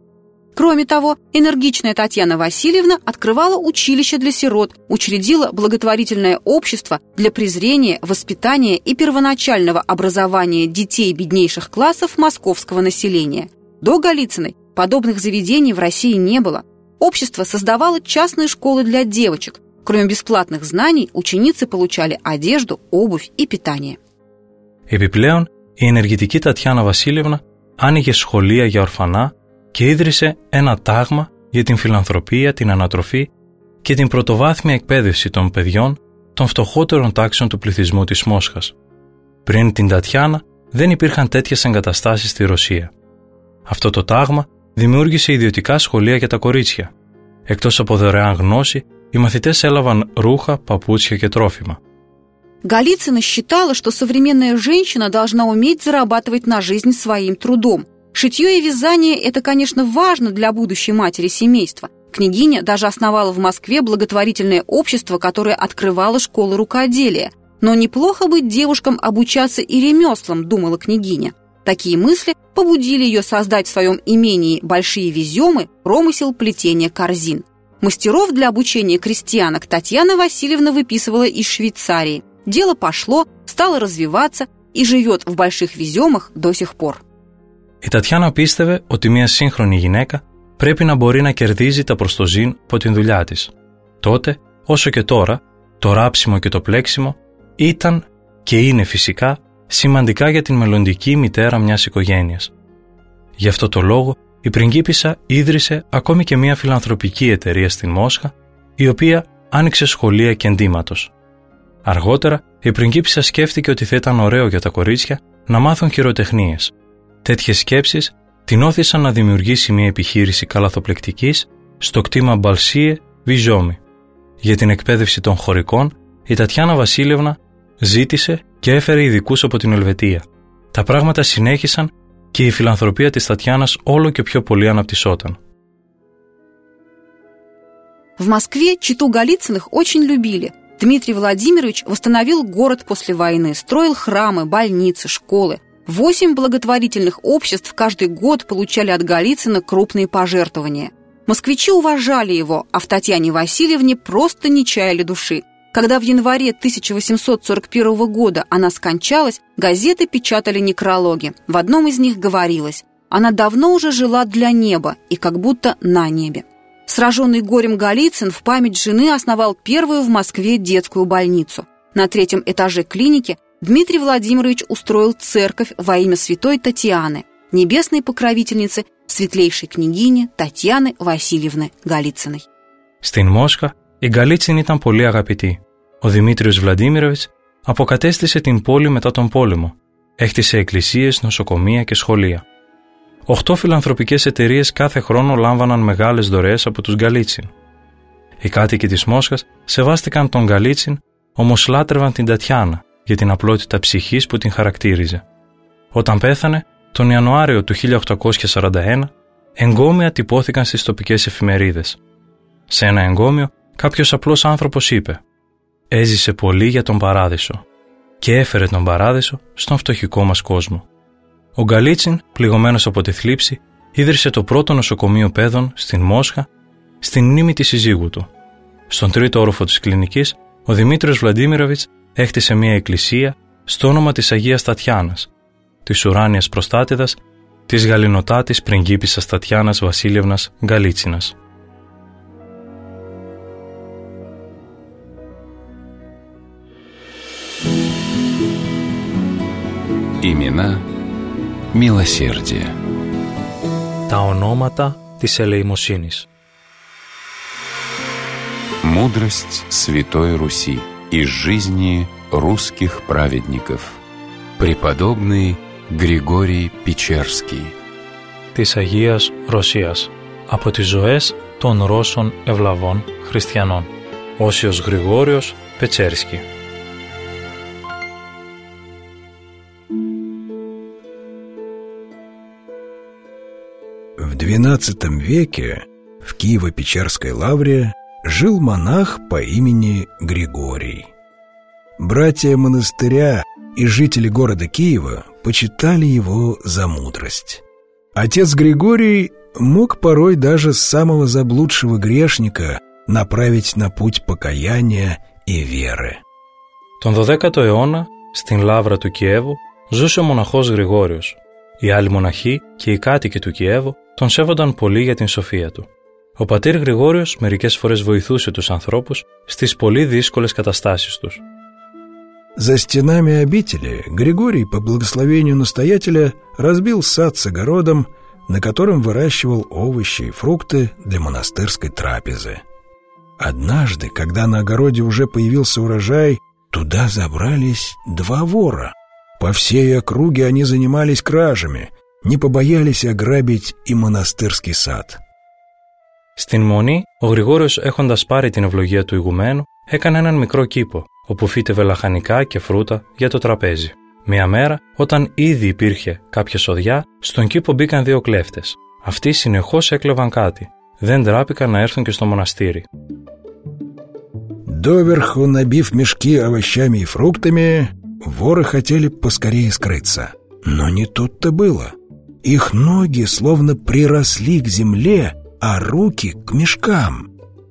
Кроме того, энергичная Татьяна Васильевна открывала училище для сирот, учредила благотворительное общество для презрения, воспитания и первоначального образования детей беднейших классов московского населения. До Голицыной подобных заведений в России не было. Общество создавало частные школы для девочек. Кроме бесплатных знаний, ученицы получали одежду, обувь и питание.
Επιπλέον, η ενεργητική Τατιάνα Βασίλευνα άνοιγε σχολεία για ορφανά και ίδρυσε ένα τάγμα για την φιλανθρωπία, την ανατροφή και την πρωτοβάθμια εκπαίδευση των παιδιών των φτωχότερων τάξεων του πληθυσμού της Μόσχας. Πριν την Τατιάνα δεν υπήρχαν τέτοιες εγκαταστάσεις στη Ρωσία. Αυτό το τάγμα δημιούργησε ιδιωτικά σχολεία για τα κορίτσια. Εκτός από δωρεάν γνώση, οι μαθητές έλαβαν ρούχα, παπούτσια και τρόφιμα.
Голицына считала, что современная женщина должна уметь зарабатывать на жизнь своим трудом. Шитье и вязание – это, конечно, важно для будущей матери семейства. Княгиня даже основала в Москве благотворительное общество, которое открывало школы рукоделия. Но неплохо быть девушкам обучаться и ремеслам, думала княгиня. Такие мысли побудили ее создать в своем имении большие веземы, промысел плетения корзин. Мастеров для обучения крестьянок Татьяна Васильевна выписывала из Швейцарии. Дело пошло, стало развиваться и живет в Больших Веземах до сих пор.
Η Τατιάνα πίστευε ότι μια σύγχρονη γυναίκα πρέπει να μπορεί να κερδίζει τα προστοζήν από την δουλειά της. Τότε, όσο και τώρα, το ράψιμο και το πλέξιμο ήταν και είναι φυσικά σημαντικά για την μελλοντική μητέρα μιας οικογένειας. Γι' αυτό το λόγο η πριγκίπισσα ίδρυσε ακόμη και μια φιλανθρωπική εταιρεία στην Μόσχα, η οποία άνοιξε σχολεία κεντήματος. Αργότερα, η πριγκίπισσα σκέφτηκε ότι θα ήταν ωραίο για τα κορίτσια να μάθουν χειροτεχνίες. Τέτοιες σκέψεις την όθησαν να δημιουργήσει μια επιχείρηση καλαθοπλεκτικής στο κτήμα Μπαλσίε Βιζόμι. Για την εκπαίδευση των χωρικών, η Τατιάνα Βασίλειευνα ζήτησε και έφερε ειδικούς από την Ελβετία. Τα πράγματα συνέχισαν και η φιλανθρωπία της Τατьянας όλο και πιο πολύ αναπτυσσόταν.
В Москве читу Голицыных очень любили. Дмитрий Владимирович восстановил город после войны, строил храмы, больницы, школы. 8 благотворительных обществ каждый год получали от Голицына крупные пожертвования. Москвичи уважали его, а в Татьяне Васильевне просто не чаяли души. Когда в январе 1841 года она скончалась, газеты печатали некрологи. В одном из них говорилось: «Она давно уже жила для неба и как будто на небе». Сраженный горем Голицын в память жены основал первую в Москве детскую больницу. На 3-м этаже клиники Дмитрий Владимирович устроил церковь во имя святой Татьяны, небесной покровительницы светлейшей княгини Татьяны Васильевны Голицыной.
Στην Μόσχα, η Γκαλίτσιν ήταν πολύ αγαπητή. Ο Δημήτριος Βλαντίμιροβιτς αποκατέστησε την πόλη μετά τον πόλεμο. Έχτισε εκκλησίες, νοσοκομεία και σχολεία. 8 φιλανθρωπικές εταιρείες κάθε χρόνο λάμβαναν μεγάλες δωρεές από τους Γκαλίτσιν. Οι κάτοικοι της Μόσχας σεβάστηκαν τον Γκαλίτσιν, όμως λάτρευαν την Τατιάνα για την απλότητα ψυχής που την χαρακτήριζε. Όταν πέθανε, τον Ιανουάριο του 1841, εγκόμια τυπώθηκαν στις τοπικές εφημερίδες. Σε ένα εγκόμιο, κάποιος απλός άνθρωπος είπε: «Έζησε πολύ για τον παράδεισο» και έφερε τον παράδεισο στον φτωχικό μας κόσμο. Ο Γκαλίτσιν, πληγωμένος από τη θλίψη, ίδρυσε το πρώτο νοσοκομείο παιδών στην Μόσχα, στην μνήμη της συζύγου του. Στον 3ο όροφο της κλινικής, ο Δημήτριος Βλαντίμιροβιτς έχτισε μια εκκλησία στο όνομα της Αγίας Τατιάνας, της ουράνιας προστάτηδας, της γαληνοτάτης πριγκίπισσας Τατιάνας Βασίλειευνας Γκαλίτσινας.
Имена милосердия.
Τα ονόματα της ελεημοσύνης.
Мудрость Святой Руси из жизни русских праведников. Преподобный Григорий Печерский.
Της Αγίας Ρωσίας. Από τις ζωές των Ρώσων ευλαβών χριστιανών. Όσιος Γρηγόριος Πετσέρσκι.
В XII веке в Киево-Печерской лавре жил монах по имени Григорий. Братья монастыря и жители города Киева почитали его за мудрость. Отец Григорий мог порой даже самого заблудшего грешника направить на путь покаяния и веры.
Τον 12ο αιώνα, στην λάβρα του Κιέβου, ζούσε ο μοναχός Γρηγόριος. Οι άλλοι μοναχοί και οι κάτοικοι του Κιέβου τον σέβονταν πολύ για την σοφία του. Ο πατήρ Γρηγόριος μερικές φορές βοηθούσε τους ανθρώπους στις πολύ δύσκολες καταστάσεις τους.
За стенами обители Григорий, по благословению настоятеля, разбил сад с огородом, на котором выращивал овощи и фрукты для монастырской трапезы. Однажды, когда на огороде уже появился урожай, туда забрались 2 вора. По всей округе они занимались кражами, не побоялись ограбить и монастырский сад.
Στην Μονή, ο Γρηγόριος, έχοντας πάρει την ευλογία του ηγουμένου, έκανε έναν μικρό κήπο, όπου φύτευε λαχανικά και φρούτα για το τραπέζι. Μια μέρα, όταν ήδη υπήρχε κάποια σοδιά, στον κήπο μπήκαν 2 κλέφτες. Αυτοί συνεχώς έκλεβαν κάτι. Δεν τράπηκαν να έρθουν και στο μοναστήρι.
Доверху набив мешки овощами и фруктами, воры хотели поскорее скрыться. Но не тут-то было. Их ноги словно приросли к земле, а руки к мешкам.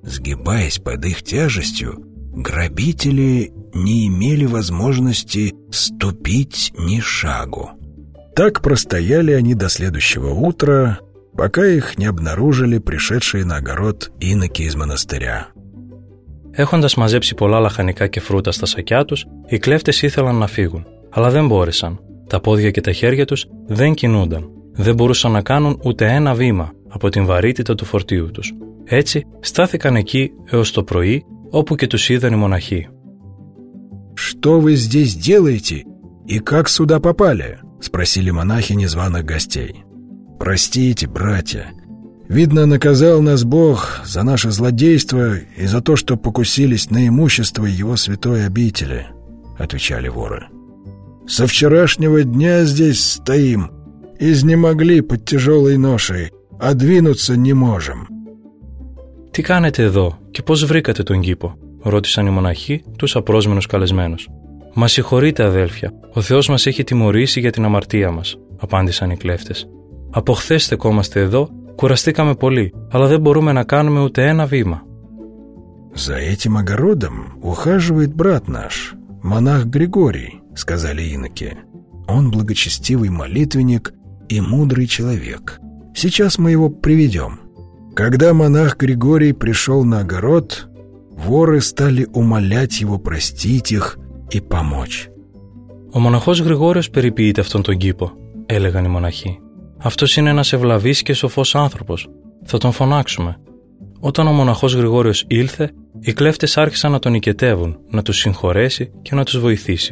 Сгибаясь под их тяжестью, грабители не имели возможности ступить ни шагу. Так простояли они до следующего утра, пока их не обнаружили пришедшие на огород иноки из монастыря.
Έχοντας μαζέψει πολλά λαχανικά και φρούτα στα σακιά τους, οι κλέφτες ήθελαν να φύγουν, αλλά δεν μπόρεσαν. Τα πόδια και τα χέρια τους δεν κινούνταν. Δεν μπορούσαν να κάνουν ούτε ένα βήμα από την βαρύτητα του φορτίου τους. Έτσι στάθηκαν εκεί έως το πρωί, όπου και τους είδαν οι μοναχοί.
«Что вы здесь делаете и как сюда попали?» — спросили монахи незваных гостей. «Простите, братья, видно, наказал нас Бог за наше злодейство и за то, что покусились на имущество Его святой обители», — отвечали воры. «Со вчерашнего дня здесь стоим, изнемогли под тяжелой ношей, а двинуться не можем».
«Τι κάνετε εδώ και πώς βρήκατε τον κήπο?» ρώτησαν οι μοναχοί τους απρόσμενους καλεσμένους. «Μας συγχωρείτε, αδέλφια, ο Θεός μας έχει τιμωρήσει για την αμαρτία μας», απάντησαν οι κλέφτες. «Από χθες στεκόμαστε εδώ, κουραστήκαμε πολύ, αλλά δεν μπορούμε να κάνουμε ούτε ένα βήμα».
«За этим огородом ухаживает брат наш, монах Григорий», — сказали иноки. «Он благочестивый молитвенник и мудрый человек. Сейчас мы его приведем». Когда монах Григорий пришел на огород, воры стали умолять его простить их и помочь.
«Ο μοναχός Γρηγόριος περιποιείται αυτόν τον κήπο», έλεγαν οι μοναχοί. «Αυτός είναι ένας ευλαβής και σοφός άνθρωπος. Θα τον φωνάξουμε». Όταν ο μοναχός Γρηγόριος ήλθε, οι κλέφτες άρχισαν να τον οικετεύουν, να τους συγχωρέσει και να τους βοηθήσει.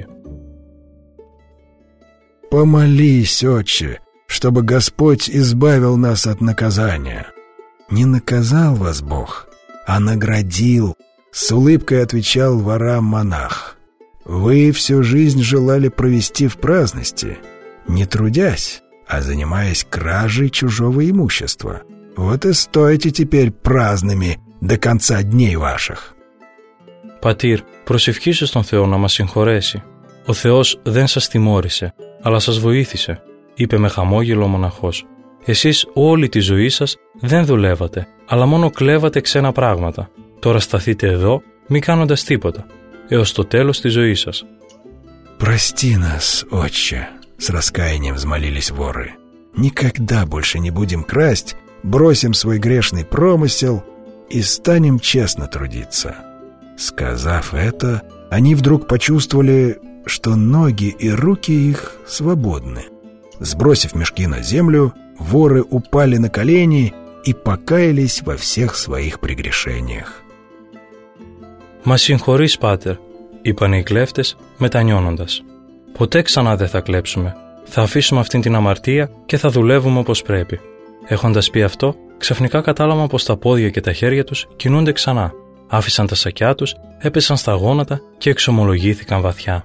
«Помолись, отче, чтобы Господь избавил нас от наказания». «Не наказал вас Бог, а наградил», — с улыбкой отвечал ворам монах. «Вы всю жизнь желали провести в праздности, не трудясь, а занимаясь кражей чужого имущества. Вот и стойте теперь праздными до конца дней ваших».
«Πατήρ, προσευχήσου στον Θεό να μας συγχωρέσει. Ο Θεός δεν σας τιμώρησε, αλλά σας βοήθησε», είπε με χαμόγελο ο μοναχός. «Εσείς όλη τη ζωή σας δεν δουλεύατε, αλλά μόνο κλέβατε ξένα πράγματα. Τώρα σταθείτε εδώ, μη κάνοντας τίποτα, έως το τέλος της ζωής σας».
«Прости нас, отче», — с раскаянием взмолились воры. «Никогда больше не будем красть, бросим свой грешный промысел и станем честно трудиться». Сказав это, они вдруг почувствовали, что ноги и руки их свободны. Сбросив мешки на землю, воры упали на колени и покаялись во всех своих прегрешениях.
«Μας συγχωρείς, Πάτερ», είπαν οι κλέφτες μετανιώνοντας. «Ποτέ ξανά δεν θα κλέψουμε. Θα αφήσουμε αυτήν την αμαρτία και θα δουλεύουμε όπως πρέπει». Έχοντας πει αυτό, ξαφνικά κατάλαβαν πως τα πόδια και τα χέρια τους κινούνται ξανά. Άφησαν τα σακιά τους, έπεσαν στα γόνατα και εξομολογήθηκαν βαθιά.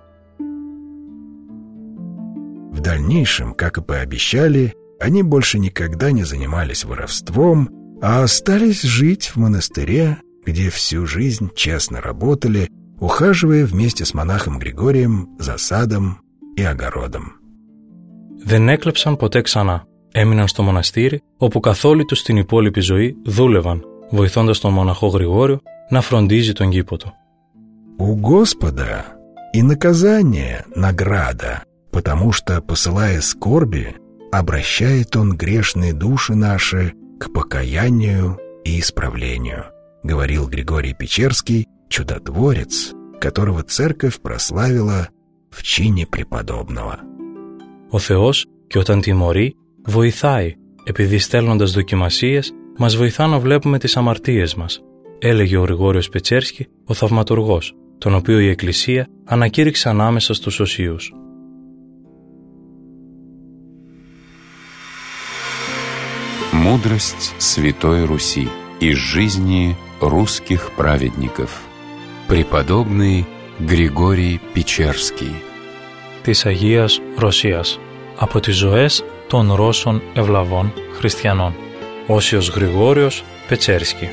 В дальнейшем, как и пообещали, они больше никогда не занимались воровством, а остались жить в монастыре, где всю жизнь честно работали, ухаживая вместе с монахом Григорием за садом и огородом.
Δεν έκλεψαν ποτέ ξανά. Έμειναν στο μοναστήρι, όπου καθ' όλη τους την υπόλοιπη ζωή δούλευαν, βοηθώντας τον μοναχό Γρηγόριο να φροντίζει τον κήπο του.
У Господа и наказание награда, потому что, посылая скорби, обращает Он грешные души наши к покаянию и исправлению, говорил Григорий Печерский, чудотворец, которого церковь прославила в чине преподобного.
Ο Θεός, και όταν τιμωρεί, βοηθάει, επειδή στέλνοντας δοκιμασίες, μας βοηθά να βλέπουμε τις αμαρτίες μας, έλεγε ο Γρηγόριος Πετσέρσκι, ο θαυματουργός, τον οποίο η Εκκλησία ανακήρυξε ανάμεσα στους οσίους.
Мудрость Святой Руси из жизни русских праведников. Преподобный Григорий Печерский.
Της Αγίας Ρωσίας, από τις ζωές των Ρώσων ευλαβών χριστιανών.
Όσιος Γρηγόριος Πετσέρσκι.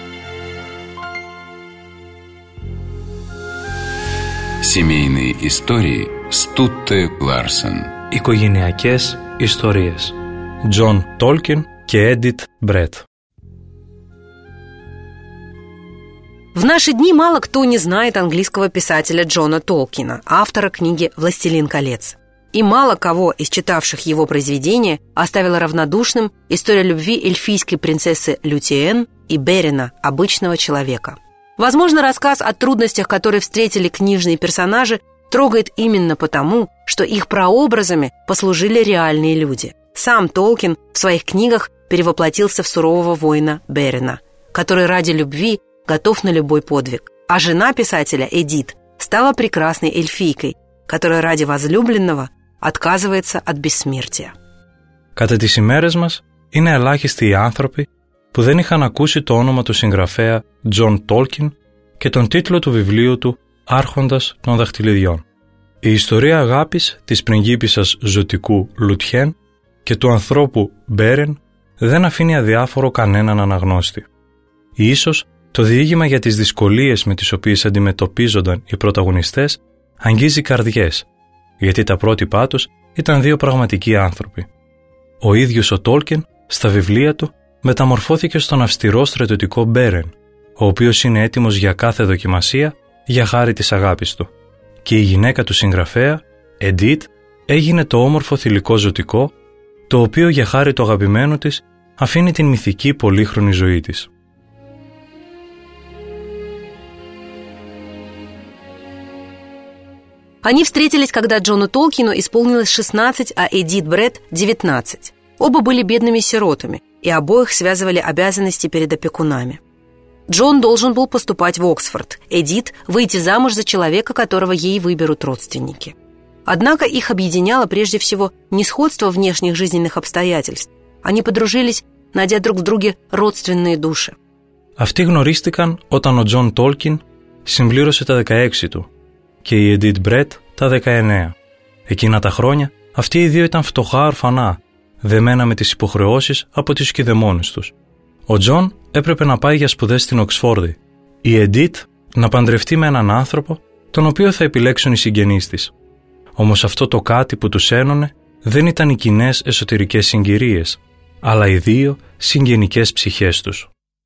Семейные истории Стутте Ларсен.
Οικογενειακές ιστορίες.
Τζον Τόλκιν και Έντιτ Μπρέτ.
В наши дни мало кто не знает английского писателя Джона Толкина, автора книги «Властелин колец». И мало кого из читавших его произведения оставила равнодушным история любви эльфийской принцессы Лютиен и Берена, обычного человека. Возможно, рассказ о трудностях, которые встретили книжные персонажи, трогает именно потому, что их прообразами послужили реальные люди. Сам Толкин в своих книгах перевоплотился в сурового воина Берена, который ради любви готов на любой подвиг. А жена писателя, Эдит, стала прекрасной эльфийкой, которая ради возлюбленного отказывается от бессмертия.
Κατά τις ημέρες μας, είναι ελάχιστοι οι άνθρωποι που δεν είχαν ακούσει το όνομα του συγγραφέα John Tolkien και τον τίτλο του βιβλίου του «Άρχοντας των δαχτυλιδιών». Η ιστορία αγάπης της πριγκίπισσας ζωτικού Λουτιέν και του ανθρώπου Μπέρεν δεν αφήνει αδιάφορο κανέναν αναγνώστη. Ίσως το διήγημα για τις δυσκολίες με τις οποίες αντιμετωπίζονταν οι πρωταγωνιστές αγγίζει καρδιές, γιατί τα πρότυπά τους ήταν δύο πραγματικοί άνθρωποι. Ο ίδιος ο Τόλκιν στα βιβλία του μεταμορφώθηκε στον αυστηρό στρατιωτικό Μπέρεν, ο οποίος είναι έτοιμος για κάθε δοκιμασία για χάρη της αγάπης του. Και η γυναίκα του συγγραφέα, Εντίτ, έγινε το όμορφο θηλυκό ζωτικό, το οποίο για χάρη του αγαπημένου της αφήνει την μυθική πολύχρονη ζωή της.
Они встретились, когда Джону Толкину исполнилось 16, а Эдит Бред – 19. Оба были бедными сиротами, и обоих связывали обязанности перед опекунами. Джон должен был поступать в Оксфорд, Эдит – выйти замуж за человека, которого ей выберут родственники. Однако их объединяло прежде всего не сходство внешних жизненных обстоятельств. Они подружились, найдя друг в друге родственные души.
Αυτοί γνωρίστηκαν όταν ο Τζον Τόλκιν συμπλήρωσε τα 16 του και η Εντίτ Μπρετ τα 19. Εκείνα τα χρόνια αυτοί οι δύο ήταν φτωχά ορφανά, δεμένα με τις υποχρεώσεις από τις κηδεμόνες τους. Ο Τζον έπρεπε να πάει για σπουδές στην Οξφόρδη. Η Εντίτ να παντρευτεί με έναν άνθρωπο τον οποίο θα επιλέξουν οι συγγενείς της. Όμως αυτό το κάτι που τους ένωνε δεν ήταν οι κοινές εσωτερικές συγκυρίες, αλλά οι δύο συγγενικές ψυχές τους.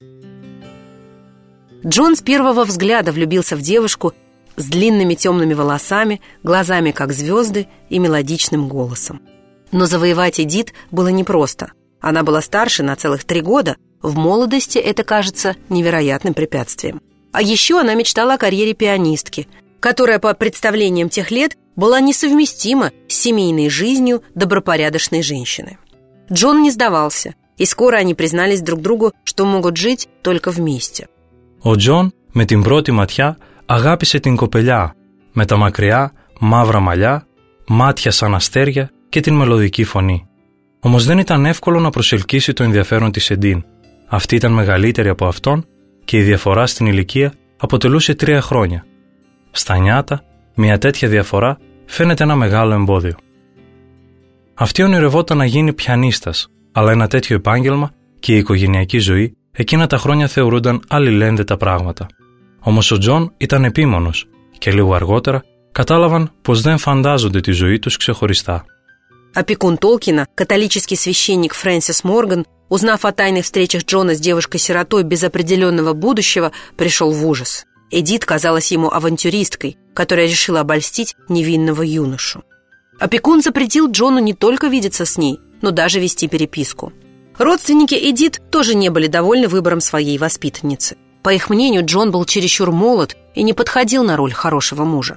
Джон с первого взгляда влюбился в девушку с длинными темными волосами, глазами как звезды и мелодичным голосом. Но завоевать Эдит было непросто. Она была старше на целых 3 года, в молодости это кажется невероятным препятствием. А еще она мечтала о карьере пианистки, которая по представлениям тех лет была несовместима с семейной жизнью добропорядочной женщины. Джон не сдавался, и скоро они признались друг другу, что могут жить только вместе.
Ο Τζον με την πρώτη ματιά αγάπησε την κοπελιά με τα μακριά μαύρα μαλλιά, μάτια σαν αστέρια και την μελωδική φωνή. Όμως δεν ήταν εύκολο να προσελκύσει το ενδιαφέρον της Εντίν. Αυτή ήταν μεγαλύτερη από αυτόν και η διαφορά στην ηλικία αποτελούσε 3 χρόνια. Στα νιάτα, μια τέτοια διαφορά φαίνεται ένα μεγάλο εμπόδιο. Αυτή ονειρευόταν να γίνει πιανίστας, αλλά ένα τέτοιο επάγγελμα και η οικογενειακή ζωή εκείνα τα χρόνια θεωρούνταν αλληλένδετα πράγματα. Όμως ο Τζον ήταν επίμονος και λίγο αργότερα κατάλαβαν πως δεν φαντάζονται τη ζωή τους ξεχωριστά.
Опекун Толкина, католический священник Фрэнсис Морган, узнав о тайных встречах Джона с девушкой-сиротой без определенного будущего, пришел в ужас. Эдит казалась ему авантюристкой, которая решила обольстить невинного юношу. Опекун запретил Джону не только видеться с ней, но даже вести переписку. Родственники Эдит тоже не были довольны выбором своей воспитанницы. По их мнению, Джон был чересчур молод и не подходил на роль хорошего мужа.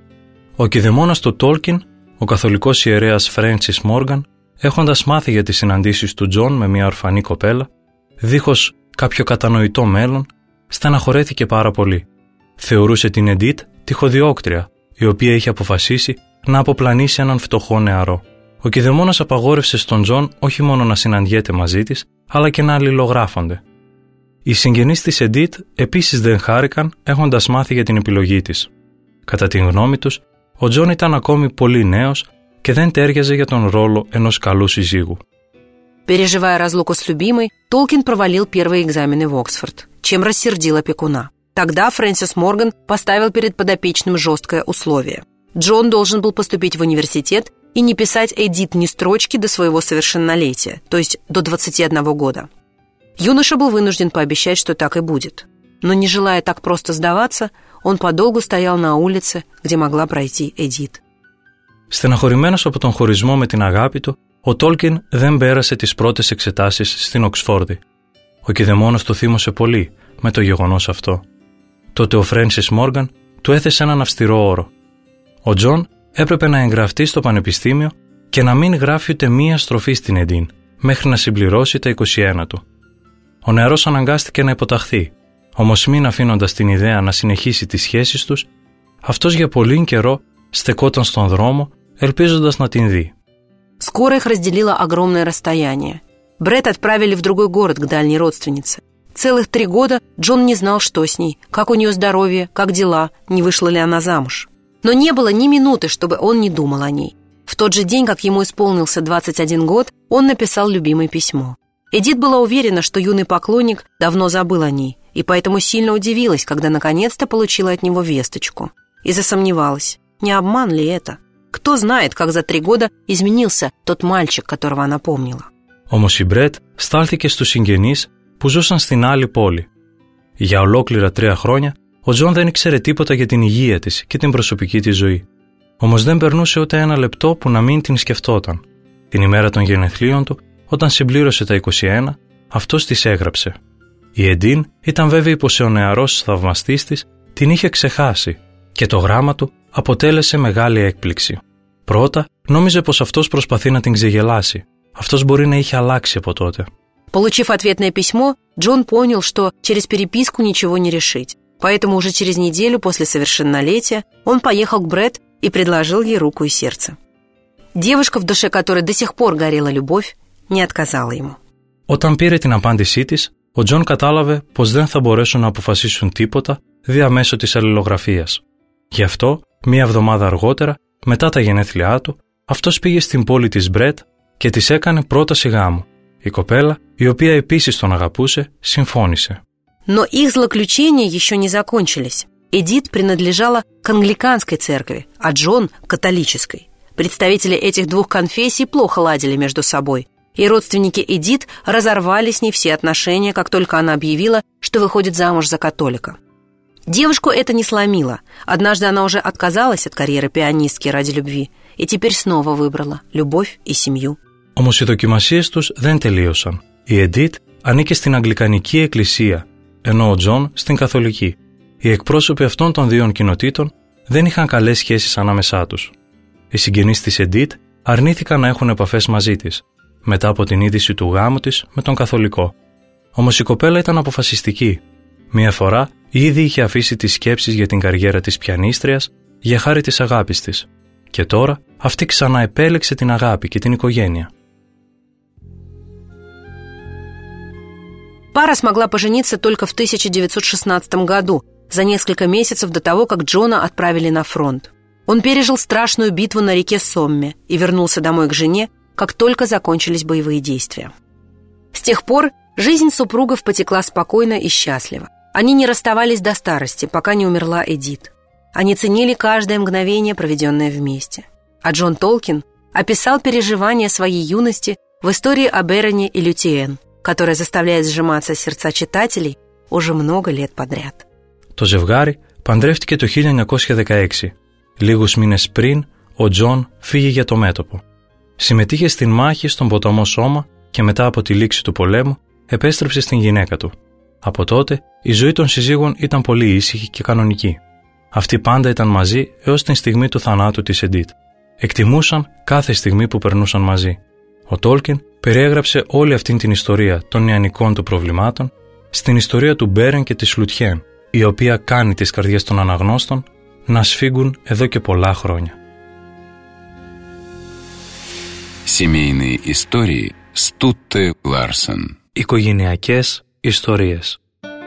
Ο κηδεμόνας του Τόλκιν, ο καθολικός ιερέας Φρένσις Μόργαν, έχοντας μάθει για τις συναντήσεις του Τζον με μια ορφανή κοπέλα, δίχως κάποιο κατανοητό μέλλον, στεναχωρέθηκε πάρα πολύ. Θεωρούσε την Εντίτ τυχοδιώκτρια, η οποία είχε αποφασίσει να αποπλανήσει έναν φτωχό νεαρό. Ο κηδεμόνας απαγόρευσε στον Τζον όχι μόνο να συναντιέται μαζί της, αλλά και να αλληλογράφονται. Οι συγγενείς της Εντίτ επίσης δεν χάρηκαν έχοντας μάθει για την επιλογή της. Κατά την γνώμη τους, ο Τζον ήταν ακόμη πολύ νέος και δεν τέριαζε για τον ρόλο ενός καλού συζύγου.
Переживая разлуку с любимой, Толкин провалил первые экзамены в Оксфорд, чем рассердил опекуна. Тогда Фрэнсис Морган поставил перед подопечным жесткое условие. Джон должен был поступить в университет и не писать Эдит ни строчки до своего совершеннолетия, то есть до 21 года. Юноша был вынужден пообещать, что так и будет. Но не желая так просто сдаваться, он подолгу стоял на улице, где могла пройти Эдит.
Στεναχωρημένος από τον χωρισμό με την αγάπη του, ο Τόλκιν δεν πέρασε τις πρώτες εξετάσεις στην Οξφόρδη. Ο κηδεμόνος του θύμωσε πολύ με το γεγονός αυτό. Τότε ο Φρένσις Μόργαν του έθεσε έναν αυστηρό όρο. Ο Τζον έπρεπε να εγγραφτεί στο πανεπιστήμιο και να μην γράφει ούτε μία στροφή στην Εντίν, μέχρι να συμπληρώσει τα 21 του. Ο νεαρός αναγκάστηκε να υποταχθεί, όμως μην αφήνοντας την ιδέα να συνεχίσει τις σχέσεις τους, αυτός για πολύ καιρό στεκόταν στον δρόμο, ελπίζοντας να την δει.
Скоро их разделило огромное расстояние. Бретт отправили в другой город к дальней родственнице. Целых 3 года Джон не знал, что с ней, как у нее здоровье, как дела, не вышла ли она замуж. Но не было ни минуты, чтобы он не думал о ней. В тот же день, как ему исполнился 21 год, он написал любимое письмо. Эдит была уверена, что юный поклонник давно забыл о ней, и поэтому сильно удивилась, когда наконец-то получила от него весточку. И засомневалась, не обман ли это? Кто знает, как за 3 года изменился тот мальчик, которого она помнила.
Όμως η Μπρετ στάλθηκε στους συγγενείς που ζούσαν στην άλλη πόλη. Για ολόκληρα 3 χρόνια, ο Τζον δεν ήξερε τίποτα για την υγεία της και την προσωπική της ζωή. Όμως δεν περνούσε ούτε ένα λεπτό που να μην την σκεφτόταν. Την ημέρα των γενεθλίων του, όταν συμπλήρωσε τα 21, αυτός της έγραψε. Η Εντίν ήταν βέβαιη πως ο νεαρός θαυμαστής της την είχε ξεχάσει και το γράμμα του αποτέλεσε μεγάλη έκπληξη. Πρώτα, νόμιζε πως αυτός προσπαθεί να την ξεγελάσει. Αυτός μπορεί να είχε αλλάξει από τότε.
Получив ответное письмо, Джон понял, что через переписку ничего не решить. Поэтому уже через неделю после совершеннолетия он поехал к Бретт и предложил ей руку и сердце. Девушка, в душе которой до сих пор горела любовь, не отказала ему.
Όταν πήρε την απάντησή της, ο Τζον κατάλαβε πως δεν θα μπορέσουν να αποφασίσουν τίποτα διαμέσου της αλληλογραφίας. Γι' αυτό, 1 εβδομάδα αργότερα, μετά τα γενέθλιά του, αυτός πήγε στην πόλη της Μπρετ και της έκανε πρόταση γάμου. Η κοπέλα, η οποία επίσης τον αγαπούσε, συμφώνησε.
Но их злоключения еще не закончились. Эдит принадлежала к англиканской церкви, а Джон – к католической. Представители этих двух конфессий плохо ладили между собой, и родственники Эдит разорвали с ней все отношения, как только она объявила, что выходит замуж за католика. Девушку это не сломило. Однажды она уже отказалась от карьеры пианистки ради любви и теперь снова выбрала любовь и семью.
Όμως οι δοκιμασίες τους δεν τελείωσαν. Η Εντίτ ανήκε στην Αγγλικανική Εκκλησία, ενώ ο Τζον στην Καθολική. Οι εκπρόσωποι αυτών των δύο κοινοτήτων δεν είχαν καλές σχέσεις ανάμεσά τους. Οι συγγενείς της Εντίτ αρνήθηκαν να έχουν επαφές μαζί της, μετά από την είδηση του γάμου της με τον Καθολικό. Όμως η κοπέλα ήταν αποφασιστική. Μία φορά ήδη είχε αφήσει τις σκέψεις για την καριέρα της πιανίστριας για χάρη της αγάπης της. Και τώρα αυτή ξανά επέλεξε την αγάπη και την οικογένεια.
Пара смогла пожениться только в 1916 году, за несколько месяцев до того, как Джона отправили на фронт. Он пережил страшную битву на реке Сомме и вернулся домой к жене, как только закончились боевые действия. С тех пор жизнь супругов потекла спокойно и счастливо. Они не расставались до старости, пока не умерла Эдит. Они ценили каждое мгновение, проведенное вместе. А Джон Толкин описал переживания своей юности в истории об Эроне и Лютиен, которая заставляет сжиматься сердца читателей уже много лет подряд.
Το ζευγάρι παντρεύτηκε το 1916. Λίγους μήνες πριν, ο Τζον φύγε για το μέτωπο. Συμμετείχε στην μάχη στον ποταμό Σώμα και μετά από τη λήξη του πολέμου επέστρεψε στην γυναίκα του. Από τότε η ζωή των συζύγων ήταν πολύ ήσυχη και κανονική. Αυτοί πάντα ήταν μαζί έως την στιγμή του θανάτου της Εντίτ. Εκτιμούσαν κάθε στιγμή που περνούσαν μαζί. Ο Τόλκιν περιέγραψε όλη αυτή την ιστορία των νεανικών του προβλημάτων στην ιστορία του Μπέρεν και της Λουτιέν, η οποία κάνει τις καρδιές των αναγνώστων να σφίγγουν εδώ και πολλά χρόνια.
Семейные истории с Тутте Ларсен.
Οικογενειακές ιστορίες.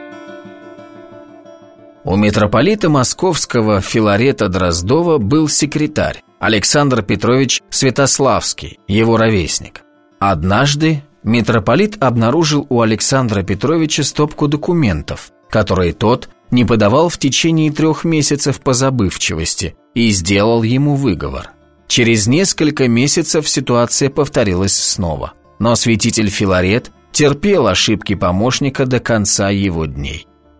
У митрополита Московского Филарета Дроздова был секретарь Александр Петрович Святославский, его ровесник. Однажды митрополит обнаружил у Александра Петровича стопку документов, которые тот не подавал в течение 3 месяцев по забывчивости, и сделал ему выговор. Через несколько месяцев ситуация повторилась снова, но святитель Филарет терпел ошибки помощника до конца его дней.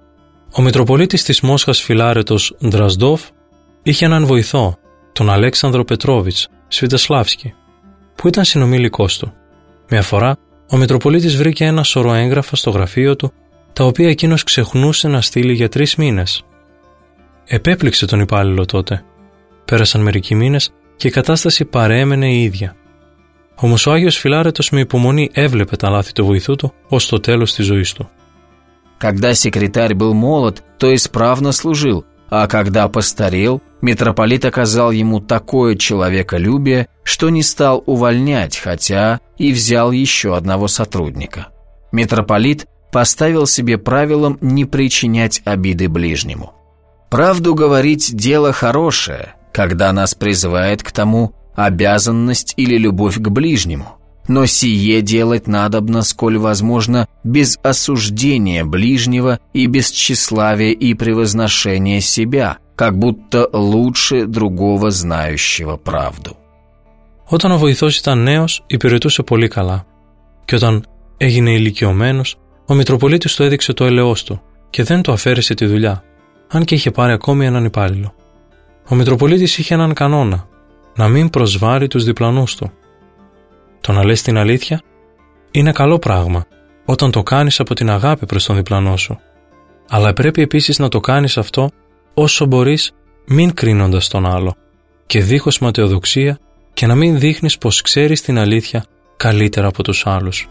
Ο Μητροπολίτης της Μόσχας Φιλάρετος Δρασδόβ είχε έναν βοηθό, τον Αλέξανδρο Πετρόβιτς Σβιτοσλάβσκι, που ήταν συνομήλικος του. Μια φορά, ο Μητροπολίτης βρήκε ένα σωρό έγγραφα στο γραφείο του, τα οποία εκείνος ξεχνούσε να στείλει για 3 μήνες. Επέπληξε τον υπάλληλο τότε. Πέρασαν μερικοί μήνες και η κατάσταση παρέμενε η ίδια. Όμως ο Άγιος Φιλάρετος με υπομονή έβλεπε τα λάθη του βοηθού του ως το τέλος της ζωής του.
Когда секретарь был молод, то исправно служил, а когда постарел, митрополит оказал ему такое человеколюбие, что не стал увольнять, хотя и взял еще одного сотрудника. Митрополит поставил себе правилом не причинять обиды ближнему. Правду говорить – дело хорошее, когда нас призывает к тому обязанность или любовь к ближнему. Но сие делать надобно, сколь возможно, без осуждения ближнего и без тщеславия и превозношения себя, как будто лучше другого знающего правду.
Όταν ο βοηθός ήταν νέος, υπηρετούσε πολύ καλά. Και όταν έγινε ηλικιωμένος, ο Μητροπολίτης του έδειξε το έλεος του και δεν του αφαίρεσε τη δουλειά, αν και είχε πάρει ακόμη έναν υπάλληλο. Ο Μητροπολίτης είχε έναν κανόνα, να μην προσβάλλει τους διπλανούς του. Το να λες την αλήθεια είναι καλό πράγμα όταν το κάνεις από την αγάπη προς τον διπλανό σου. Αλλά πρέπει επίσης να το κάνεις αυτό όσο μπορείς, μην κρίνοντας τον άλλο και δίχως ματαιοδοξία, και να μην δείχνεις πως ξέρεις την αλήθεια καλύτερα από τους άλλους.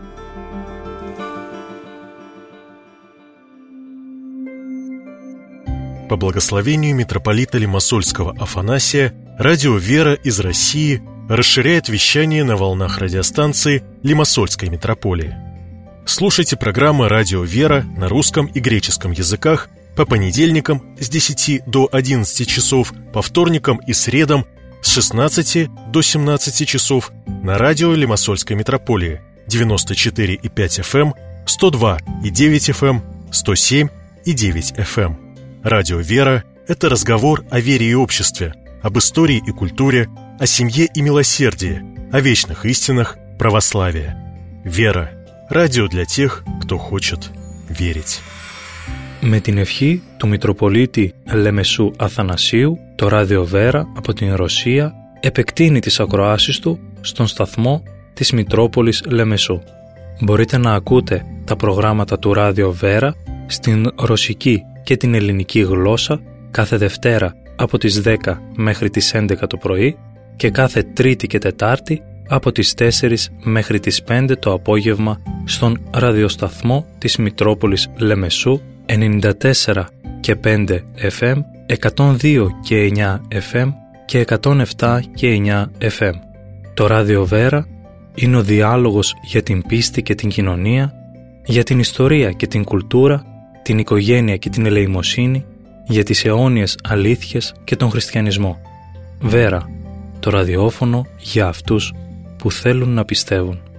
По благословению митрополита Лимассольского Афанасия, радио «Вера» из России расширяет вещание на волнах радиостанции Лимассольской митрополии. Слушайте программы «Радио Вера» на русском и греческом языках по понедельникам с 10 до 11 часов, по вторникам и средам с 16 до 17 часов на радио Лимассольской митрополии 94,5 FM, 102,9 FM, 107,9 FM. Радио «Вера» — это разговор о вере и обществе, об истории и культуре, о семье и милосердии, о вечных истинах православия. «Вера» — радио для тех, кто хочет верить.
Με την ευχή του Μητροπολίτη Λεμεσού Αθανασίου, το ράδιο Βέρα από την Ρωσία επεκτείνει τις ακροάσεις του στον σταθμό της Μητρόπολης Λεμεσού. Μπορείτε να ακούτε τα προγράμματα του ράδιο Βέρα στην ρωσική και την ελληνική γλώσσα κάθε Δευτέρα από τις 10 μέχρι τις 11 το πρωί και κάθε Τρίτη και Τετάρτη από τις 4 μέχρι τις 5 το απόγευμα στον ραδιοσταθμό της Μητρόπολης Λεμεσού 94 και 5 FM, 102 και 9 FM και 107 και 9 FM. Το ράδιο Βέρα είναι ο διάλογος για την πίστη και την κοινωνία, για την ιστορία και την κουλτούρα, την οικογένεια και την ελεημοσύνη, για τις αιώνιες αλήθειες και τον χριστιανισμό. Βέρα, το ραδιόφωνο για αυτούς που θέλουν να πιστεύουν.